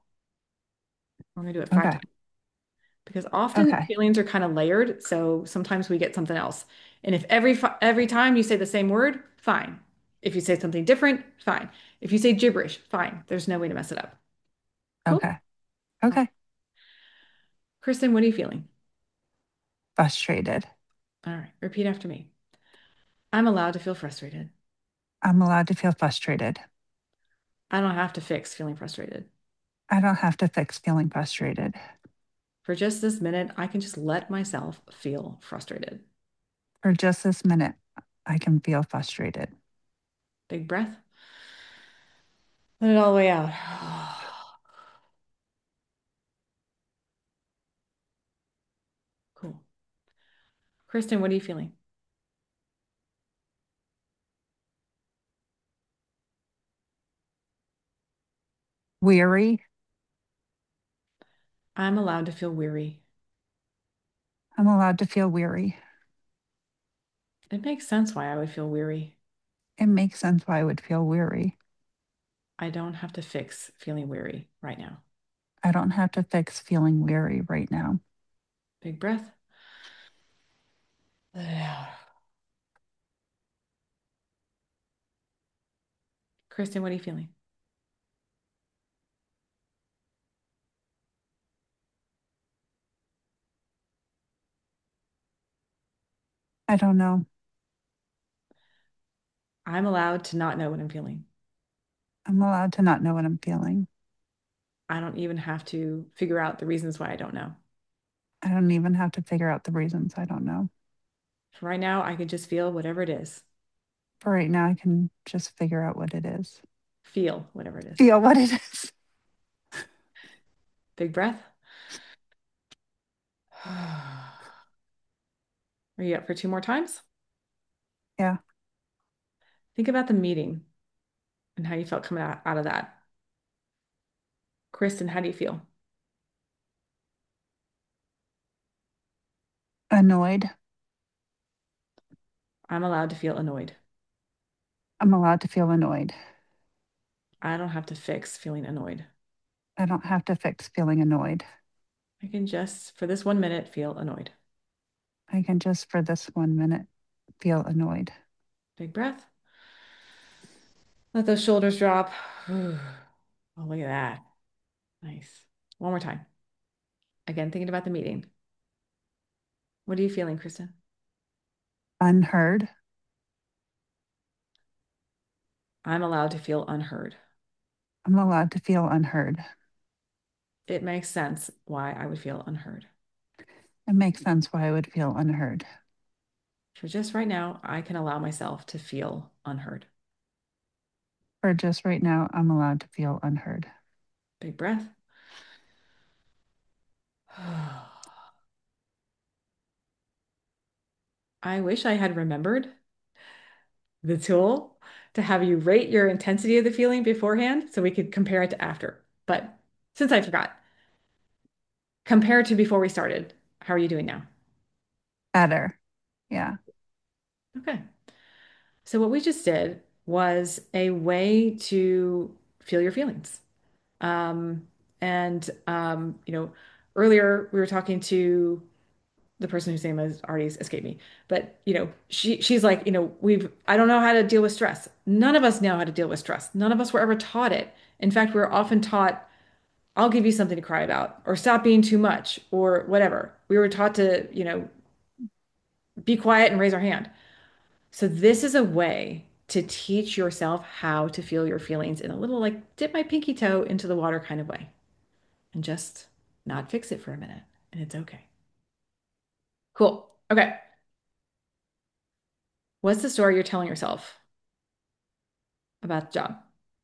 We're going to do it five okay, times because often okay, feelings are kind of layered. So sometimes we get something else. And if every fi- every time you say the same word, fine. If you say something different, fine. If you say gibberish, fine. There's no way to mess it up. Cool. okay, okay. Kristen, what are you feeling? Frustrated. All right. Repeat after me. I'm allowed to feel frustrated. I'm allowed to feel frustrated. I don't have to fix feeling frustrated. I don't have to fix feeling frustrated. For just this minute, I can just let myself feel frustrated. For just this minute, I can feel frustrated. Big breath. Let it all the way out. Cool. Kristen, what are you feeling? Weary. I'm allowed to feel weary. I'm allowed to feel weary. It makes sense why I would feel weary. It makes sense why I would feel weary. I don't have to fix feeling weary right now. I don't have to fix feeling weary right now. Big breath. Kristen, what are you feeling? I don't know. I'm allowed to not know what I'm feeling. I'm allowed to not know what I'm feeling. I don't even have to figure out the reasons why I don't know. I don't even have to figure out the reasons. I don't know. For right now, I can just feel whatever it is, For right now, I can just figure out what it is, feel whatever it is. feel what it is. Big breath. Are you up for two more times? Yeah. Think about the meeting and how you felt coming out, out of that. Kristen, how do you feel? Annoyed. I'm allowed to feel annoyed. I'm allowed to feel annoyed. I don't have to fix feeling annoyed. I don't have to fix feeling annoyed. I can just, for this one minute, feel annoyed. I can just for this one minute feel annoyed. Big breath. Let those shoulders drop. Oh, look at that. Nice. One more time. Again, thinking about the meeting. What are you feeling, Kristen? Unheard. I'm allowed to feel unheard. I'm allowed to feel unheard. It makes sense why I would feel unheard. It makes sense why I would feel unheard. For just right now, I can allow myself to feel unheard. For just right now, I'm allowed to feel unheard. Big breath. I wish I had remembered the tool to have you rate your intensity of the feeling beforehand so we could compare it to after. But since I forgot, compared to before we started, how are you doing now? Better. Yeah. Okay. So what we just did was a way to feel your feelings. Um, and um, you know, earlier we were talking to the person whose name has already escaped me, but you know, she she's like, you know, we've I don't know how to deal with stress. None of us know how to deal with stress. None of us were ever taught it. In fact, we were often taught, I'll give you something to cry about, or stop being too much, or whatever. We were taught to, you know, be quiet and raise our hand. So this is a way to teach yourself how to feel your feelings in a little like dip my pinky toe into the water kind of way and just not fix it for a minute. And it's okay. Cool. Okay. What's the story you're telling yourself about the job?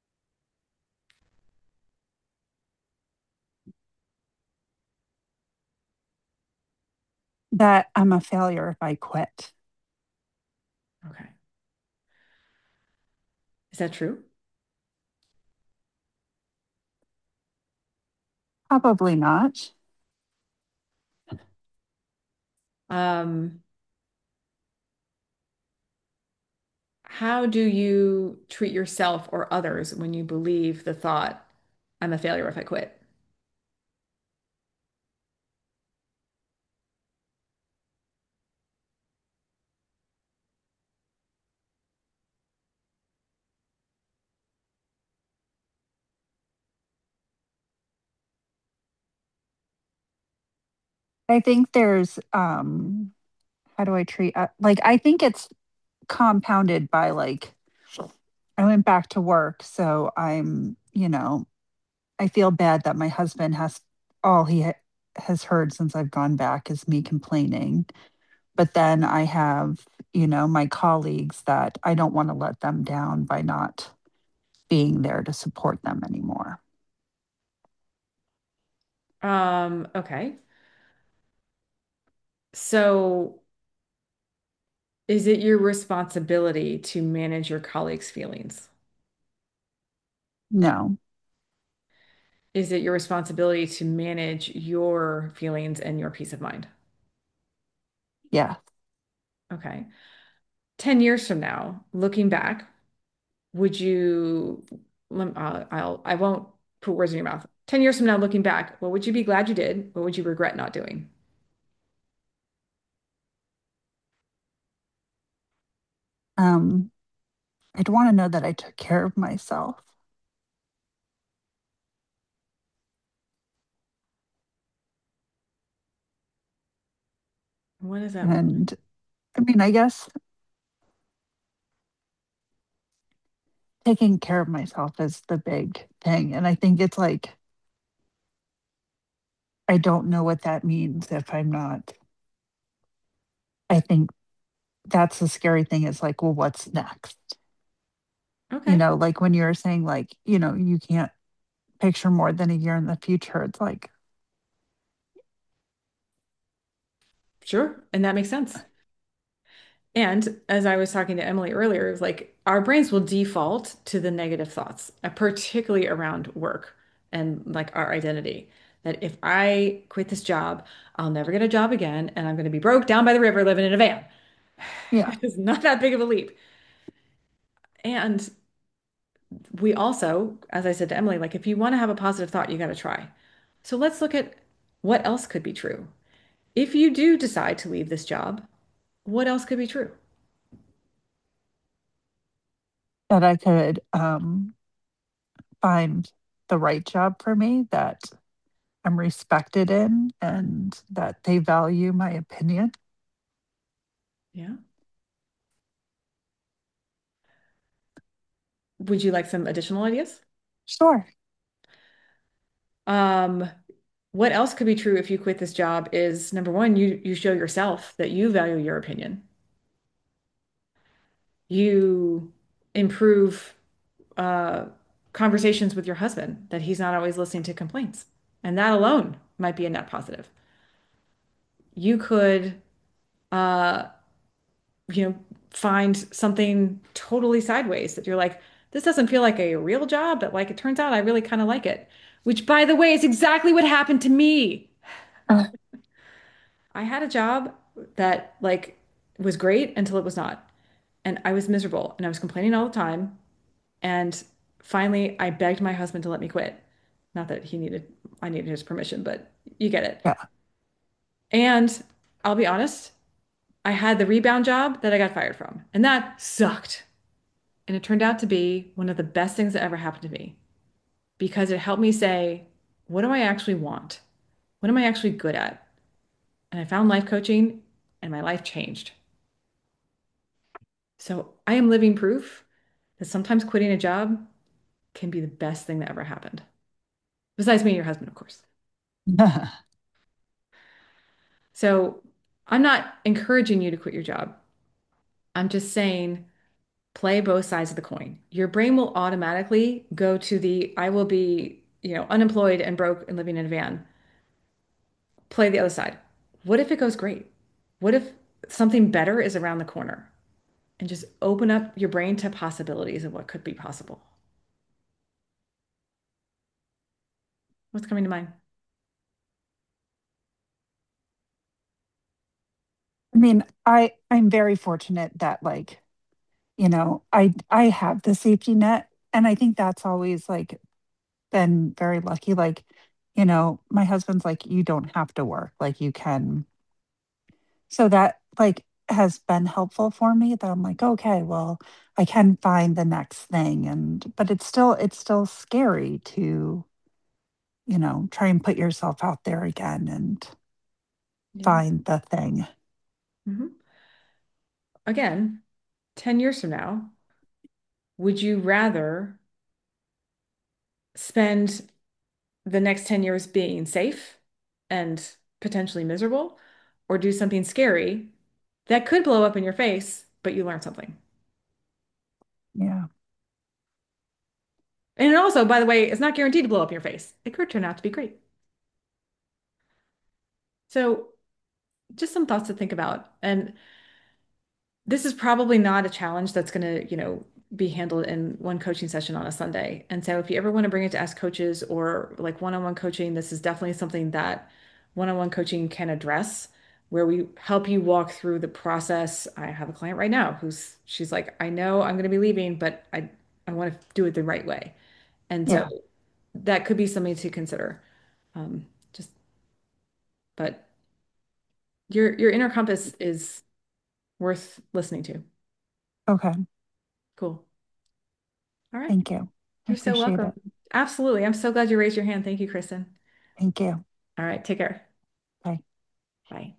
That I'm a failure if I quit. Okay. Is that true? Probably not. Um, how do you treat yourself or others when you believe the thought, I'm a failure if I quit? I think there's um how do I treat uh, like I think it's compounded by like I went back to work, so I'm, you know, I feel bad that my husband has all he ha- has heard since I've gone back is me complaining. But then I have, you know, my colleagues that I don't want to let them down by not being there to support them anymore. Um, okay. So is it your responsibility to manage your colleagues' feelings? No, is it your responsibility to manage your feelings and your peace of mind? Yeah. Okay. ten years from now, looking back, would you, lem- I'll, I'll, I won't put words in your mouth. ten years from now, looking back, what would you be glad you did? What would you regret not doing? Um, I'd want to know that I took care of myself. What does that look And I mean, I guess taking care of myself is the big thing. And I think it's like, I don't know what that means if I'm not. I think that's the scary thing is like, well, what's next? like? You Okay, know, like when you're saying, like, you know, you can't picture more than a year in the future, it's like, sure. And that makes sense. And as I was talking to Emily earlier, it was like our brains will default to the negative thoughts, uh, particularly around work and like our identity. That if I quit this job, I'll never get a job again, and I'm going to be broke down by the river living in a van. yeah, It's not that big of a leap. And we also, as I said to Emily, like if you want to have a positive thought, you got to try. So let's look at what else could be true. If you do decide to leave this job, what else could be true? that I could um, find the right job for me that I'm respected in and that they value my opinion. Yeah. Would you like some additional ideas? Sure. Um, what else could be true if you quit this job is number one, you you show yourself that you value your opinion. You improve uh, conversations with your husband, that he's not always listening to complaints. And that alone might be a net positive. You could uh, you know, find something totally sideways that you're like, this doesn't feel like a real job, but like it turns out I really kind of like it. Which, by the way, is exactly what happened to me. Uh, I had a job that like was great until it was not. And I was miserable and I was complaining all the time. And finally, I begged my husband to let me quit. Not that he needed, I needed his permission, but you get it. yeah. And I'll be honest, I had the rebound job that I got fired from, and that sucked. And it turned out to be one of the best things that ever happened to me because it helped me say, what do I actually want? What am I actually good at? And I found life coaching and my life changed. So I am living proof that sometimes quitting a job can be the best thing that ever happened. Besides me and your husband, of course. So I'm not encouraging you to quit your job. I'm just saying play both sides of the coin. Your brain will automatically go to the I will be, you know, unemployed and broke and living in a van. Play the other side. What if it goes great? What if something better is around the corner? And just open up your brain to possibilities of what could be possible. What's coming to mind? I mean, I I'm very fortunate that like, you know, I I have the safety net and I think that's always like been very lucky. Like, you know, my husband's like, you don't have to work, like you can. So that like has been helpful for me that I'm like, okay, well, I can find the next thing. And but it's still it's still scary to, you know, try and put yourself out there again and Yeah. find the thing. hmm Again, ten years from now, would you rather spend the next ten years being safe and potentially miserable, or do something scary that could blow up in your face, but you learn something? Yeah. And also, by the way, it's not guaranteed to blow up in your face. It could turn out to be great. So, just some thoughts to think about. And this is probably not a challenge that's going to, you know, be handled in one coaching session on a Sunday. And so if you ever want to bring it to Ask Coaches or like one-on-one coaching, this is definitely something that one-on-one coaching can address, where we help you walk through the process. I have a client right now who's she's like, I know I'm going to be leaving, but I I want to do it the right way. And so Yeah. that could be something to consider. Um, just but your your inner compass is worth listening to. Okay. Cool. All right. Thank you. I You're so appreciate welcome. it. Absolutely. I'm so glad you raised your hand. Thank you, Kristen. Thank you. All right. Take care. Bye. Bye.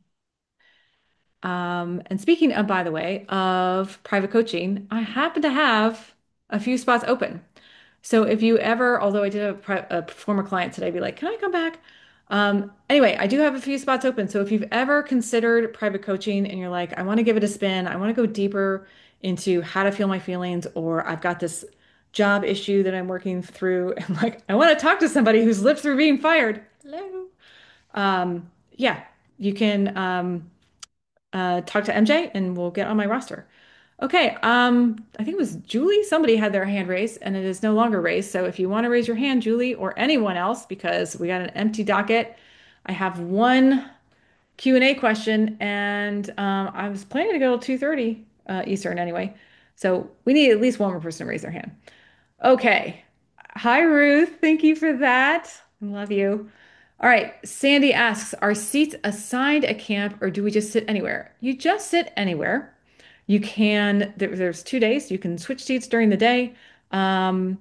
Um, and speaking of, by the way, of private coaching, I happen to have a few spots open. So if you ever, although I did have a, pri- a former client today, be like, can I come back? Um, anyway, I do have a few spots open. So if you've ever considered private coaching and you're like, I want to give it a spin, I want to go deeper into how to feel my feelings, or I've got this job issue that I'm working through, and like, I want to talk to somebody who's lived through being fired. Hello. Um, yeah, you can. Um, uh, talk to M J and we'll get on my roster. Okay, um, I think it was Julie. Somebody had their hand raised and it is no longer raised. So if you want to raise your hand, Julie, or anyone else, because we got an empty docket, I have one Q and A question and um, I was planning to go till two thirty uh, Eastern anyway. So we need at least one more person to raise their hand. Okay. Hi, Ruth. Thank you for that. I love you. All right. Sandy asks, are seats assigned at camp or do we just sit anywhere? You just sit anywhere. You can, there, there's two days. You can switch seats during the day. Um,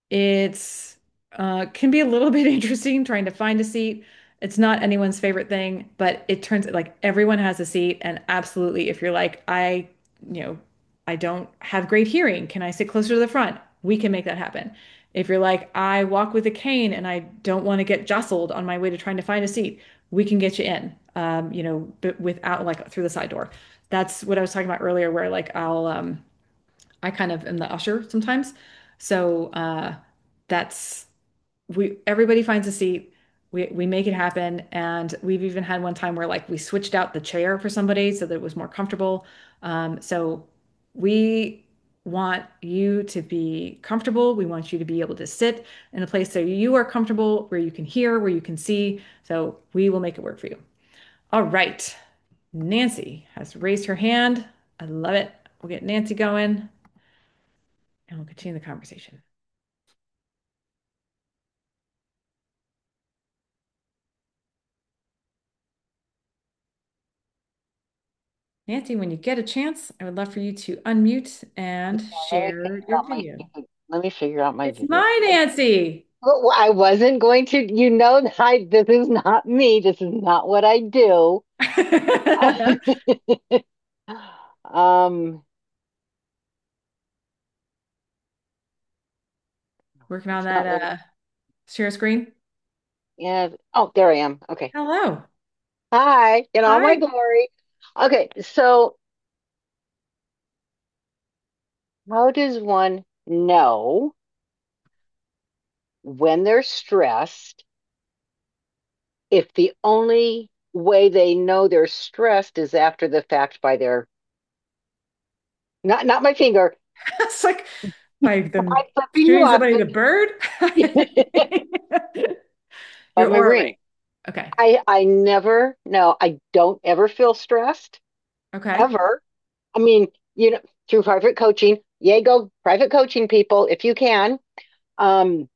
it's uh, can be a little bit interesting trying to find a seat. It's not anyone's favorite thing, but it turns like everyone has a seat. And absolutely, if you're like, I, you know, I don't have great hearing, can I sit closer to the front? We can make that happen. If you're like, I walk with a cane and I don't want to get jostled on my way to trying to find a seat, we can get you in, um, you know, but without like through the side door. That's what I was talking about earlier, where like I'll, um, I kind of am the usher sometimes. So uh, that's we everybody finds a seat. We we make it happen, and we've even had one time where like we switched out the chair for somebody so that it was more comfortable. Um, so we want you to be comfortable. We want you to be able to sit in a place so you are comfortable, where you can hear, where you can see. So we will make it work for you. All right. Nancy has raised her hand. I love it. We'll get Nancy going and we'll continue the conversation. Nancy, when you get a chance, I would love for you to unmute and Let me share figure your out my video. let me figure out my It's video. my Nancy. Well, I wasn't going to, you know, that I, this is not me. This is not what I do. Um, Working on it's that not letting, uh share screen. yeah. Oh, there I am. Okay. Hello. Hi, in all my Hi. glory. Okay, so how does one know when they're stressed if the only way they know they're stressed is after the fact by their, not not my finger, It's like by by them flipping you shooting off, somebody but the bird. by Your my aura ring. ring. Okay. I I never, no, I don't ever feel stressed Okay. ever. I mean, you know, through private coaching, yay, go private coaching people if you can. Um,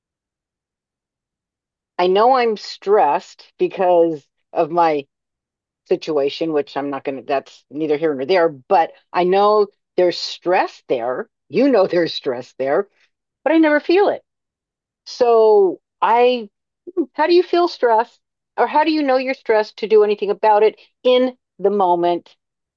I know I'm stressed because of my situation, which I'm not going to, that's neither here nor there, but I know there's stress there. You know, there's stress there, but I never feel it. So I, how do you feel stress? Or how do you know you're stressed to do anything about it in the moment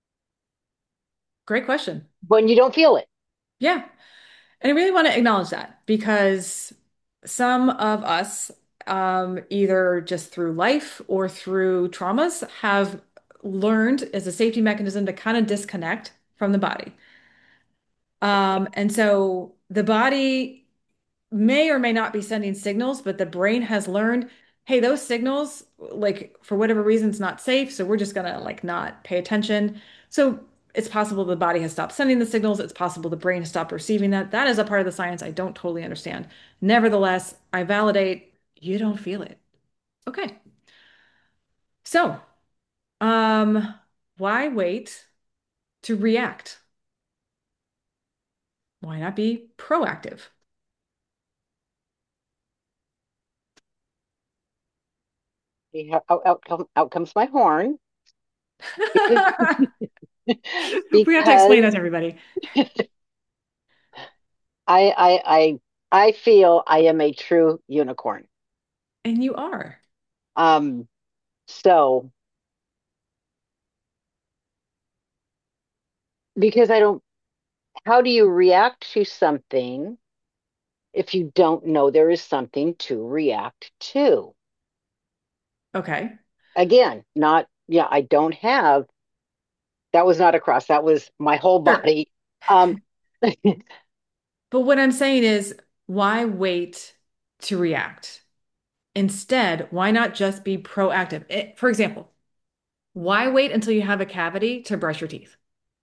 Great question. when you don't feel it? Yeah. And I really want to acknowledge that because some of us, um, either just through life or through traumas, have learned as a safety mechanism to kind of disconnect from the body. Um, and so the body may or may not be sending signals, but the brain has learned, hey, those signals, like for whatever reason, it's not safe. So we're just gonna like not pay attention. So it's possible the body has stopped sending the signals. It's possible the brain has stopped receiving that. That is a part of the science I don't totally understand. Nevertheless, I validate you don't feel it. Okay. So, um, why wait to react? Why not be proactive? Out, out, come- out comes my horn because We have to explain because that to everybody. I I I I feel I am a true unicorn. And you are. Um, so because I don't, how do you react to something if you don't know there is something to react to? Okay. Again, not, yeah, I don't have, that was not a cross, that was my whole Sure. body. Um, But what I'm saying is, why wait to react? Instead, why not just be proactive? It- for example, why wait until you have a cavity to brush your teeth?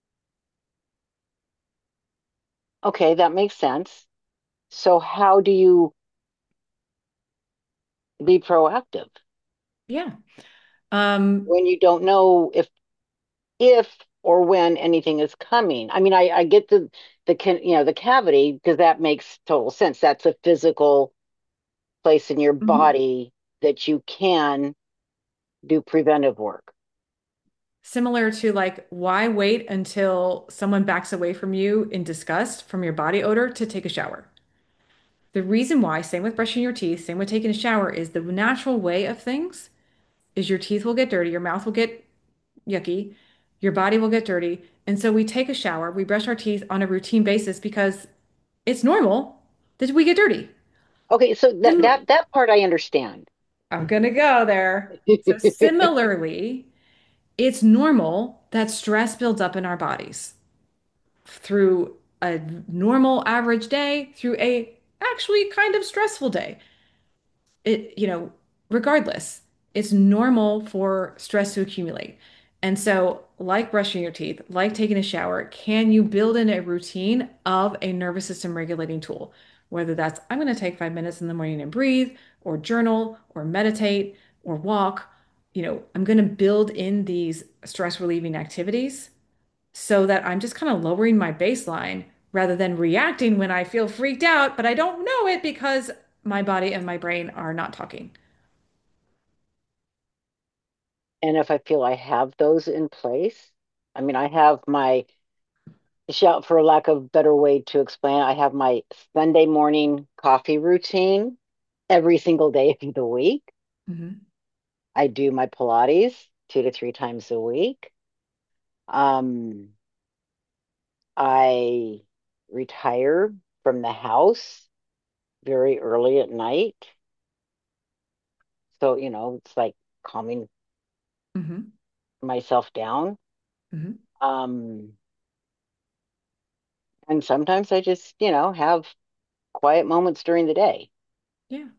okay, that makes sense. So how do you be proactive Yeah. Um, when you don't know if if or when anything is coming? I mean, I, I get the the can you know the cavity because that makes total sense. That's a physical place in your mhm. body that you can do preventive work. Similar to like, why wait until someone backs away from you in disgust from your body odor to take a shower? The reason why, same with brushing your teeth, same with taking a shower, is the natural way of things is your teeth will get dirty, your mouth will get yucky, your body will get dirty. And so we take a shower, we brush our teeth on a routine basis because it's normal that we get dirty. Okay, so that Sim- that that part I understand. I'm gonna go there. So similarly, it's normal that stress builds up in our bodies through a normal average day, through a actually kind of stressful day. It, you know, regardless, it's normal for stress to accumulate. And so, like brushing your teeth, like taking a shower, can you build in a routine of a nervous system regulating tool? Whether that's I'm going to take five minutes in the morning and breathe, or journal, or meditate, or walk. You know, I'm going to build in these stress relieving activities so that I'm just kind of lowering my baseline rather than reacting when I feel freaked out, but I don't know it because my body and my brain are not talking. And if I feel I have those in place, I mean, I have my shout for lack of better way to explain it, I have my Sunday morning coffee routine every single day of the week. Hmm. I do my Pilates two to three times a week. Um, I retire from the house very early at night. So, you know, it's like calming Hmm. myself down. Hmm. Um, and sometimes I just, you know, have quiet moments during the day. Yeah.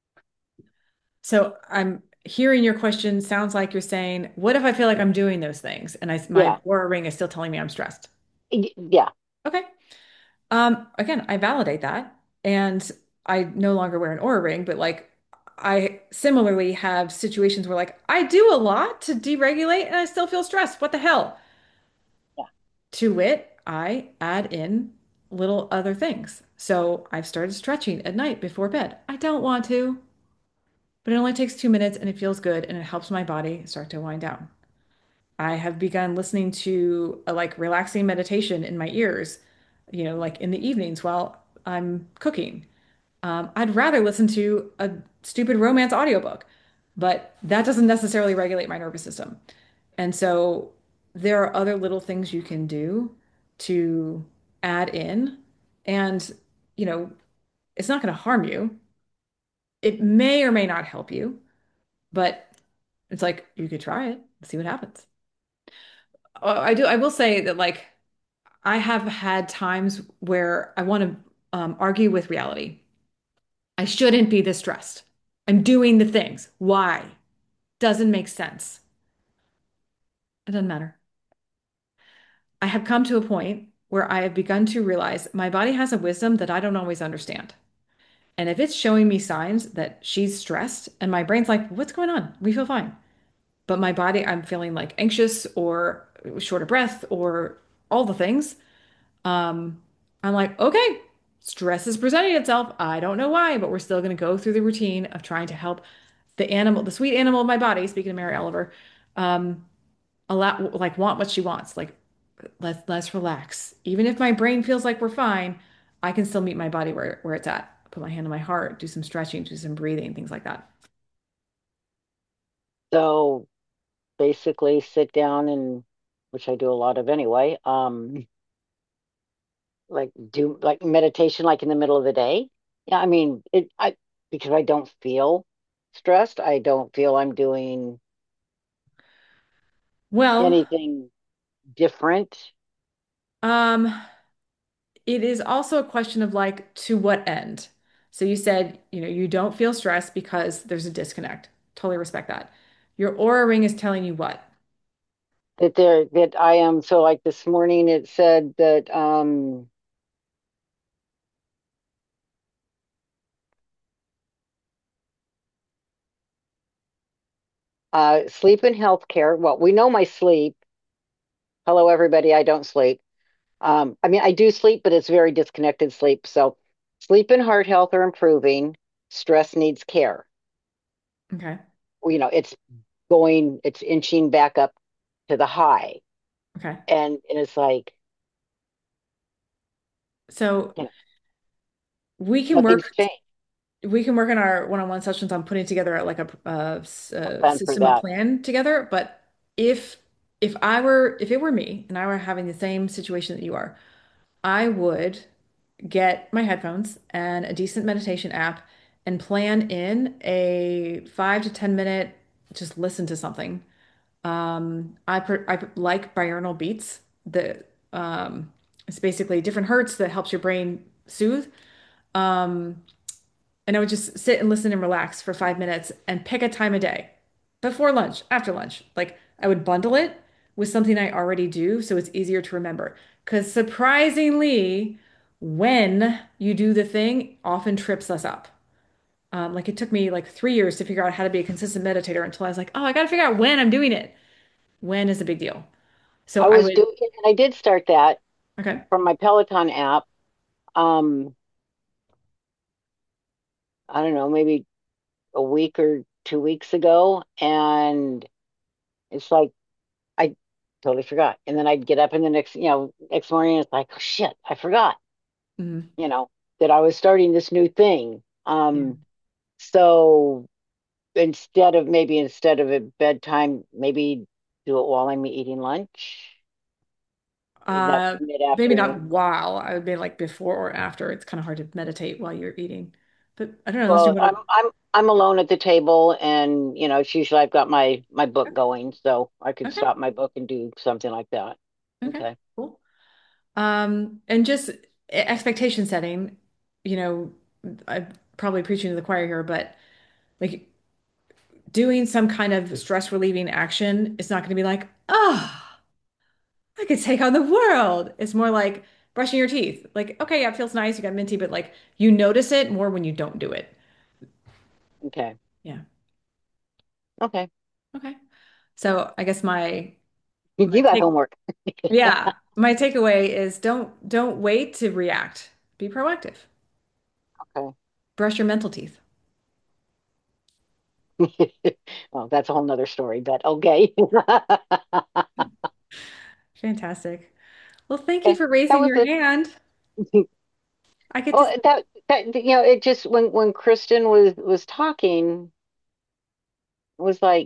So I'm hearing your question sounds like you're saying, what if I feel like I'm doing those things and I my Yeah. Oura ring is still telling me I'm stressed? Y- Yeah. Okay. Um, again, I validate that. And I no longer wear an Oura ring, but like I similarly have situations where like I do a lot to deregulate and I still feel stressed. What the hell? Yeah. To wit, I add in little other things. So I've started stretching at night before bed. I don't want to, but it only takes two minutes and it feels good and it helps my body start to wind down. I have begun listening to a like relaxing meditation in my ears, you know, like in the evenings while I'm cooking. Um, I'd rather listen to a stupid romance audiobook, but that doesn't necessarily regulate my nervous system. And so there are other little things you can do to add in. And, you know, it's not going to harm you. It may or may not help you, but it's like you could try it, see what happens. Uh, I do, I will say that, like, I have had times where I want to um, argue with reality. I shouldn't be this stressed. I'm doing the things. Why? Doesn't make sense. It doesn't matter. I have come to a point where I have begun to realize my body has a wisdom that I don't always understand. And if it's showing me signs that she's stressed and my brain's like, what's going on? We feel fine. But my body, I'm feeling like anxious or short of breath or all the things. Um, I'm like, okay, stress is presenting itself. I don't know why, but we're still going to go through the routine of trying to help the animal, the sweet animal of my body, speaking of Mary Oliver, um, allow, like, want what she wants. Like, let's let's relax. Even if my brain feels like we're fine, I can still meet my body where where it's at. Put my hand on my heart, do some stretching, do some breathing, things like that. So basically sit down and, which I do a lot of anyway, um, like do like meditation like in the middle of the day. Yeah, I mean it I because I don't feel stressed. I don't feel I'm doing Well, anything different. um, it is also a question of like to what end. So you said, you know, you don't feel stressed because there's a disconnect. Totally respect that. Your aura ring is telling you what? That there that I am so like this morning it said that um uh sleep and healthcare. Well, we know my sleep. Hello everybody, I don't sleep. Um, I mean, I do sleep, but it's very disconnected sleep. So, sleep and heart health are improving. Stress needs care. Okay. Well, You know, it's going, it's inching back up to the high, Okay. and and it's like, So you know, we can work nothing's changed. we can work in our one-on-one sessions on putting together like a, a s- A a plan for system, a that. plan together. But if if I were if it were me and I were having the same situation that you are, I would get my headphones and a decent meditation app and plan in a five to ten minute just listen to something. Um, I per I like binaural beats that um, it's basically different hertz that helps your brain soothe. Um, and I would just sit and listen and relax for five minutes and pick a time of day before lunch, after lunch. Like I would bundle it with something I already do so it's easier to remember. Because surprisingly, when you do the thing, often trips us up. Um, like it took me like three years to figure out how to be a consistent meditator until I was like, oh, I got to figure out when I'm doing it. When is a big deal. So I I was would, doing, and I did start that okay. from my Peloton app. Um, I don't know, maybe a week or two weeks ago, and it's like I totally forgot. And then I'd get up in the next, you know, next morning, and it's like, oh, shit, I forgot. Mhm. You know, that I was starting this new thing. Yeah. Um, so instead of maybe instead of at bedtime, maybe do it while I'm eating lunch. That's Uh, maybe not mid-afternoon. while. I would be like before or after. It's kind of hard to meditate while you're eating. But I don't know, unless you Well, want I'm to. I'm I'm alone at the table, and you know, it's usually I've got my my book Okay. going, so I could Okay. stop my book and do something like that. Okay. Okay. Cool. Um, and just e- expectation setting, you know, I'm probably preaching to the choir here, but like doing some kind of stress relieving action is not going to be like, oh, I could take on the world. It's more like brushing your teeth. Like, okay, yeah, it feels nice. You got minty, but like you notice it more when you don't do it. Okay. Yeah. Okay. Okay. So I guess my my You got take, homework. yeah, my takeaway is don't don't wait to react. Be proactive. Okay. Brush your mental teeth. Well, that's a whole nother story, but okay. Fantastic. Well, thank you Okay. for That raising was your it. hand. I get to, Well, that that you know, it just when when Kristen was was talking was like,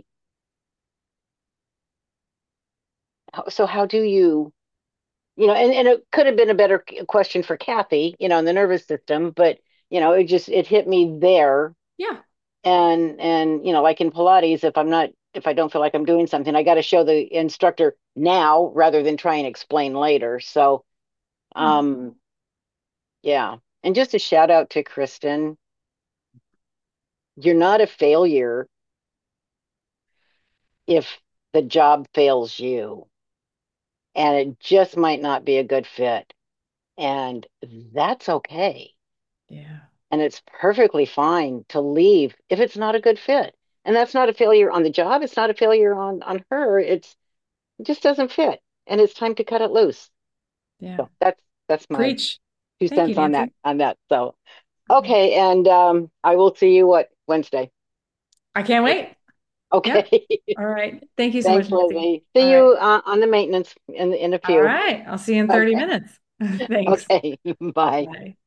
how- so how do you, you know, and and it could have been a better question for Kathy, you know, in the nervous system, but you know, it just it hit me there. yeah. And and you know, like in Pilates, if I'm not if I don't feel like I'm doing something, I got to show the instructor now rather than try and explain later. So, Yeah. um, yeah. And just a shout out to Kristen. You're not a failure if the job fails you. and it just might not be a good fit. And that's okay. Yeah. And it's perfectly fine to leave if it's not a good fit. And that's not a failure on the job. It's not a failure on on her. It's it just doesn't fit. And it's time to cut it loose. Yeah. So that's that's my Preach. two Thank you, cents on that Nancy. on that. So Okay. okay, and um I will see you what Wednesday. I can't Okay. wait. Yep. Okay. All right. Thank you so Thanks, much, Nancy. Lizzie. All See right. you uh, on the maintenance in in a All few. right. I'll see you in thirty Okay. minutes. Thanks. Okay. Bye. Bye.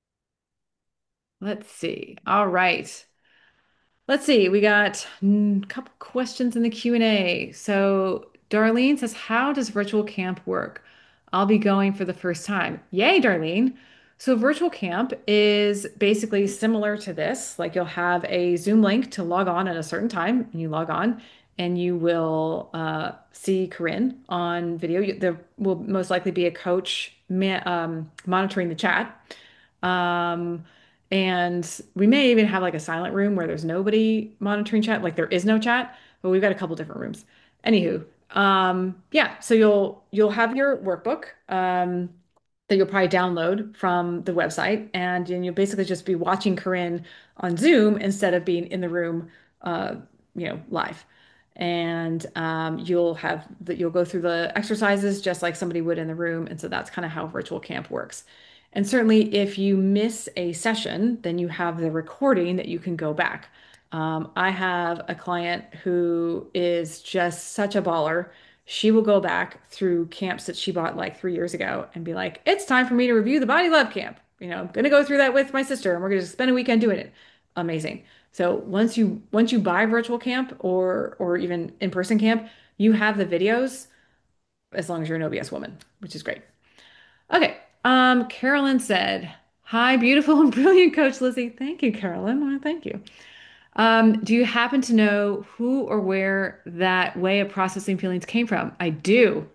Let's see. All right. Let's see. We got a couple questions in the Q and A. So Darlene says, "How does virtual camp work? I'll be going for the first time." Yay, Darlene. So virtual camp is basically similar to this. Like you'll have a Zoom link to log on at a certain time, and you log on, and you will uh, see Corinne on video. You- There will most likely be a coach ma um, monitoring the chat. Um, and we may even have like a silent room where there's nobody monitoring chat, like there is no chat, but we've got a couple different rooms. Anywho, um, yeah, so you'll you'll have your workbook um, that you'll probably download from the website, and, and you'll basically just be watching Corinne on Zoom instead of being in the room, uh, you know, live. And um, you'll have that you'll go through the exercises just like somebody would in the room, and so that's kind of how virtual camp works. And certainly, if you miss a session, then you have the recording that you can go back. Um, I have a client who is just such a baller. She will go back through camps that she bought like three years ago and be like, it's time for me to review the Body Love Camp. You know, I'm gonna go through that with my sister and we're gonna spend a weekend doing it. Amazing. So once you once you buy virtual camp or or even in-person camp, you have the videos as long as you're an O B S woman, which is great. Okay. Um, Carolyn said, "Hi, beautiful and brilliant Coach Lizzie." Thank you, Carolyn. Well, thank you. Um, do you happen to know who or where that way of processing feelings came from? I do,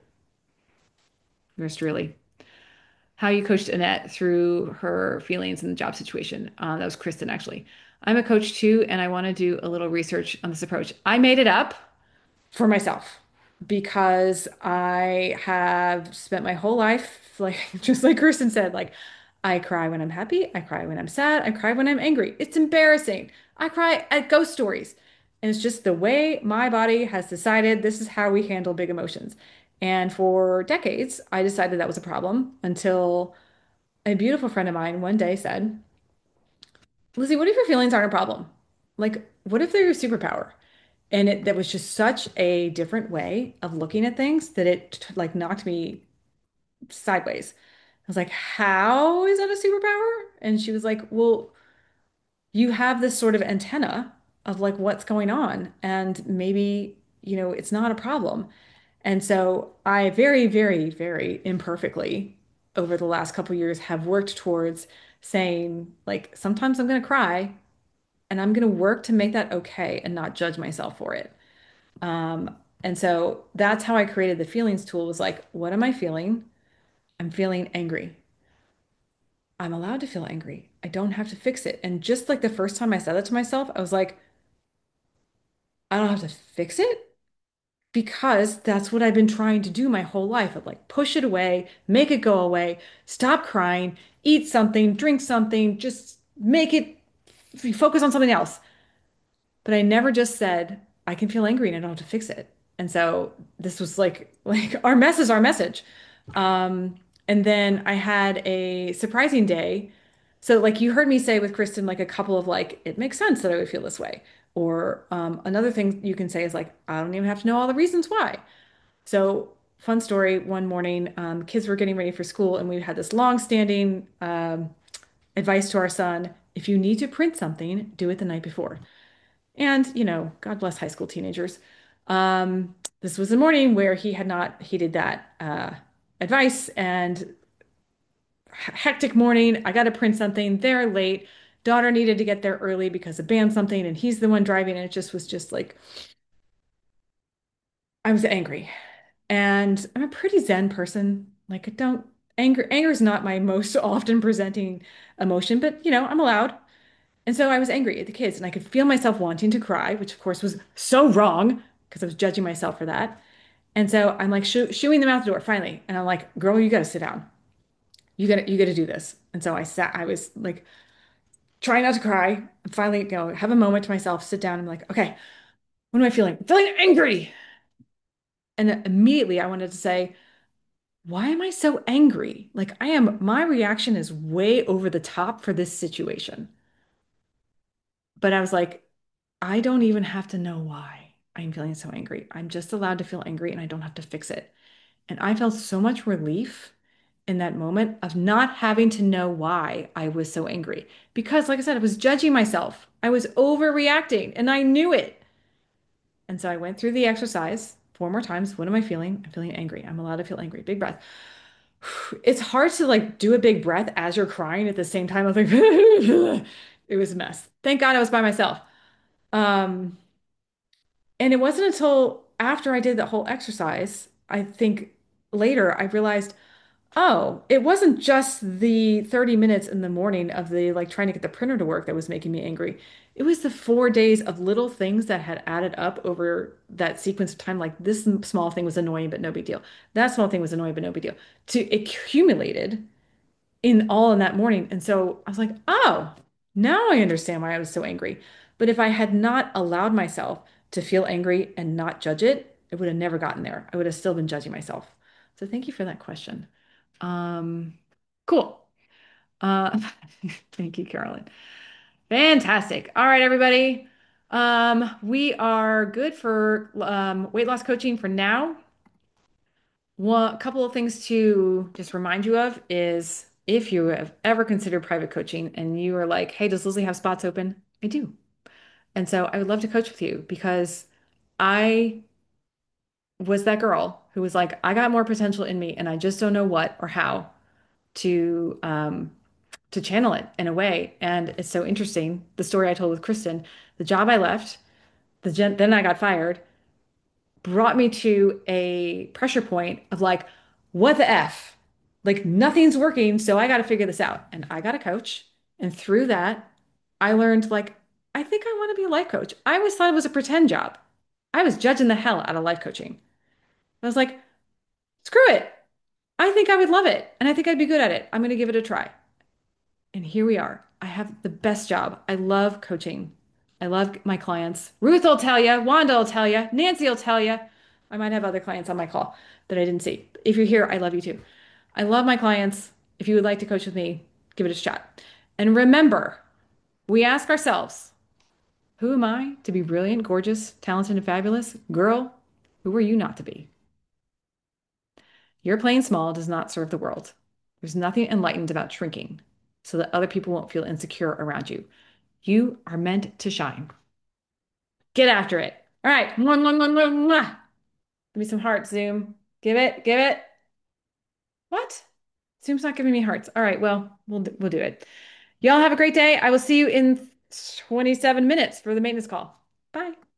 yours truly. How you coached Annette through her feelings in the job situation. Uh, that was Kristen, actually. I'm a coach too, and I want to do a little research on this approach. I made it up for myself because I have spent my whole life, like just like Kirsten said, like I cry when I'm happy, I cry when I'm sad, I cry when I'm angry. It's embarrassing. I cry at ghost stories. And it's just the way my body has decided this is how we handle big emotions. And for decades, I decided that was a problem until a beautiful friend of mine one day said, Lizzie, what if your feelings aren't a problem? Like, what if they're your superpower? And it that was just such a different way of looking at things that it like knocked me sideways. I was like, how is that a superpower? And she was like, well, you have this sort of antenna of like what's going on, and maybe, you know, it's not a problem. And so I very, very, very imperfectly over the last couple years have worked towards saying, like, sometimes I'm going to cry and I'm going to work to make that okay and not judge myself for it. Um, and so that's how I created the feelings tool was like, what am I feeling? I'm feeling angry. I'm allowed to feel angry. I don't have to fix it. And just like the first time I said that to myself, I was like, I don't have to fix it because that's what I've been trying to do my whole life of like push it away, make it go away, stop crying, eat something, drink something, just make it focus on something else. But I never just said, I can feel angry and I don't have to fix it. And so this was like like our mess is our message. Um, and then I had a surprising day. So like you heard me say with Kristen, like a couple of like, it makes sense that I would feel this way. Or um, another thing you can say is like, I don't even have to know all the reasons why. So fun story, one morning, um, kids were getting ready for school and we had this long-standing um, advice to our son, if you need to print something, do it the night before. And, you know, God bless high school teenagers. Um, this was a morning where he had not heeded that uh, advice and hectic morning. I got to print something. They're late. Daughter needed to get there early because of band something, and he's the one driving. And it just was just like, I was angry. And I'm a pretty Zen person. Like, I don't, anger, anger is not my most often presenting emotion, but, you know, I'm allowed. And so I was angry at the kids, and I could feel myself wanting to cry, which of course was so wrong because I was judging myself for that. And so I'm like shoo shooing them out the door finally. And I'm like, girl, you got to sit down. You got to, you got to do this. And so I sat, I was like, trying not to cry. And finally, you know, have a moment to myself, sit down. I'm like, okay, what am I feeling? I'm feeling angry. And then immediately I wanted to say, why am I so angry? Like I am, my reaction is way over the top for this situation. But I was like, I don't even have to know why I'm feeling so angry. I'm just allowed to feel angry and I don't have to fix it. And I felt so much relief in that moment of not having to know why I was so angry. Because, like I said, I was judging myself. I was overreacting and I knew it. And so I went through the exercise four more times. What am I feeling? I'm feeling angry. I'm allowed to feel angry. Big breath. It's hard to like do a big breath as you're crying at the same time. I was like, it was a mess. Thank God I was by myself. Um, and it wasn't until after I did that whole exercise, I think later I realized, oh, it wasn't just the thirty minutes in the morning of the like trying to get the printer to work that was making me angry. It was the four days of little things that had added up over that sequence of time. Like this small thing was annoying, but no big deal. That small thing was annoying, but no big deal. To it accumulated in all in that morning. And so I was like, oh, now I understand why I was so angry. But if I had not allowed myself to feel angry and not judge it, it would have never gotten there. I would have still been judging myself. So thank you for that question. Um, cool. Uh, thank you, Carolyn. Fantastic. All right, everybody. Um, we are good for um, weight loss coaching for now. One couple of things to just remind you of is if you have ever considered private coaching and you are like, hey, does Lizzie have spots open? I do. And so I would love to coach with you because I was that girl who was like, I got more potential in me and I just don't know what or how to um to channel it in a way. And it's so interesting. The story I told with Kristen, the job I left, the gen then I got fired, brought me to a pressure point of like, what the F? Like nothing's working, so I got to figure this out. And I got a coach. And through that, I learned like, I think I want to be a life coach. I always thought it was a pretend job. I was judging the hell out of life coaching. I was like, screw it. I think I would love it. And I think I'd be good at it. I'm going to give it a try. And here we are. I have the best job. I love coaching. I love my clients. Ruth will tell you, Wanda will tell you, Nancy will tell you. I might have other clients on my call that I didn't see. If you're here, I love you too. I love my clients. If you would like to coach with me, give it a shot. And remember, we ask ourselves, who am I to be brilliant, gorgeous, talented, and fabulous? Girl, who are you not to be? Your playing small does not serve the world. There's nothing enlightened about shrinking so that other people won't feel insecure around you. You are meant to shine. Get after it. All right. Mwah, mwah, mwah, mwah, mwah. Give me some hearts, Zoom. Give it, give it. What? Zoom's not giving me hearts. All right, well, we'll we'll do it. Y'all have a great day. I will see you in twenty-seven minutes for the maintenance call. Bye.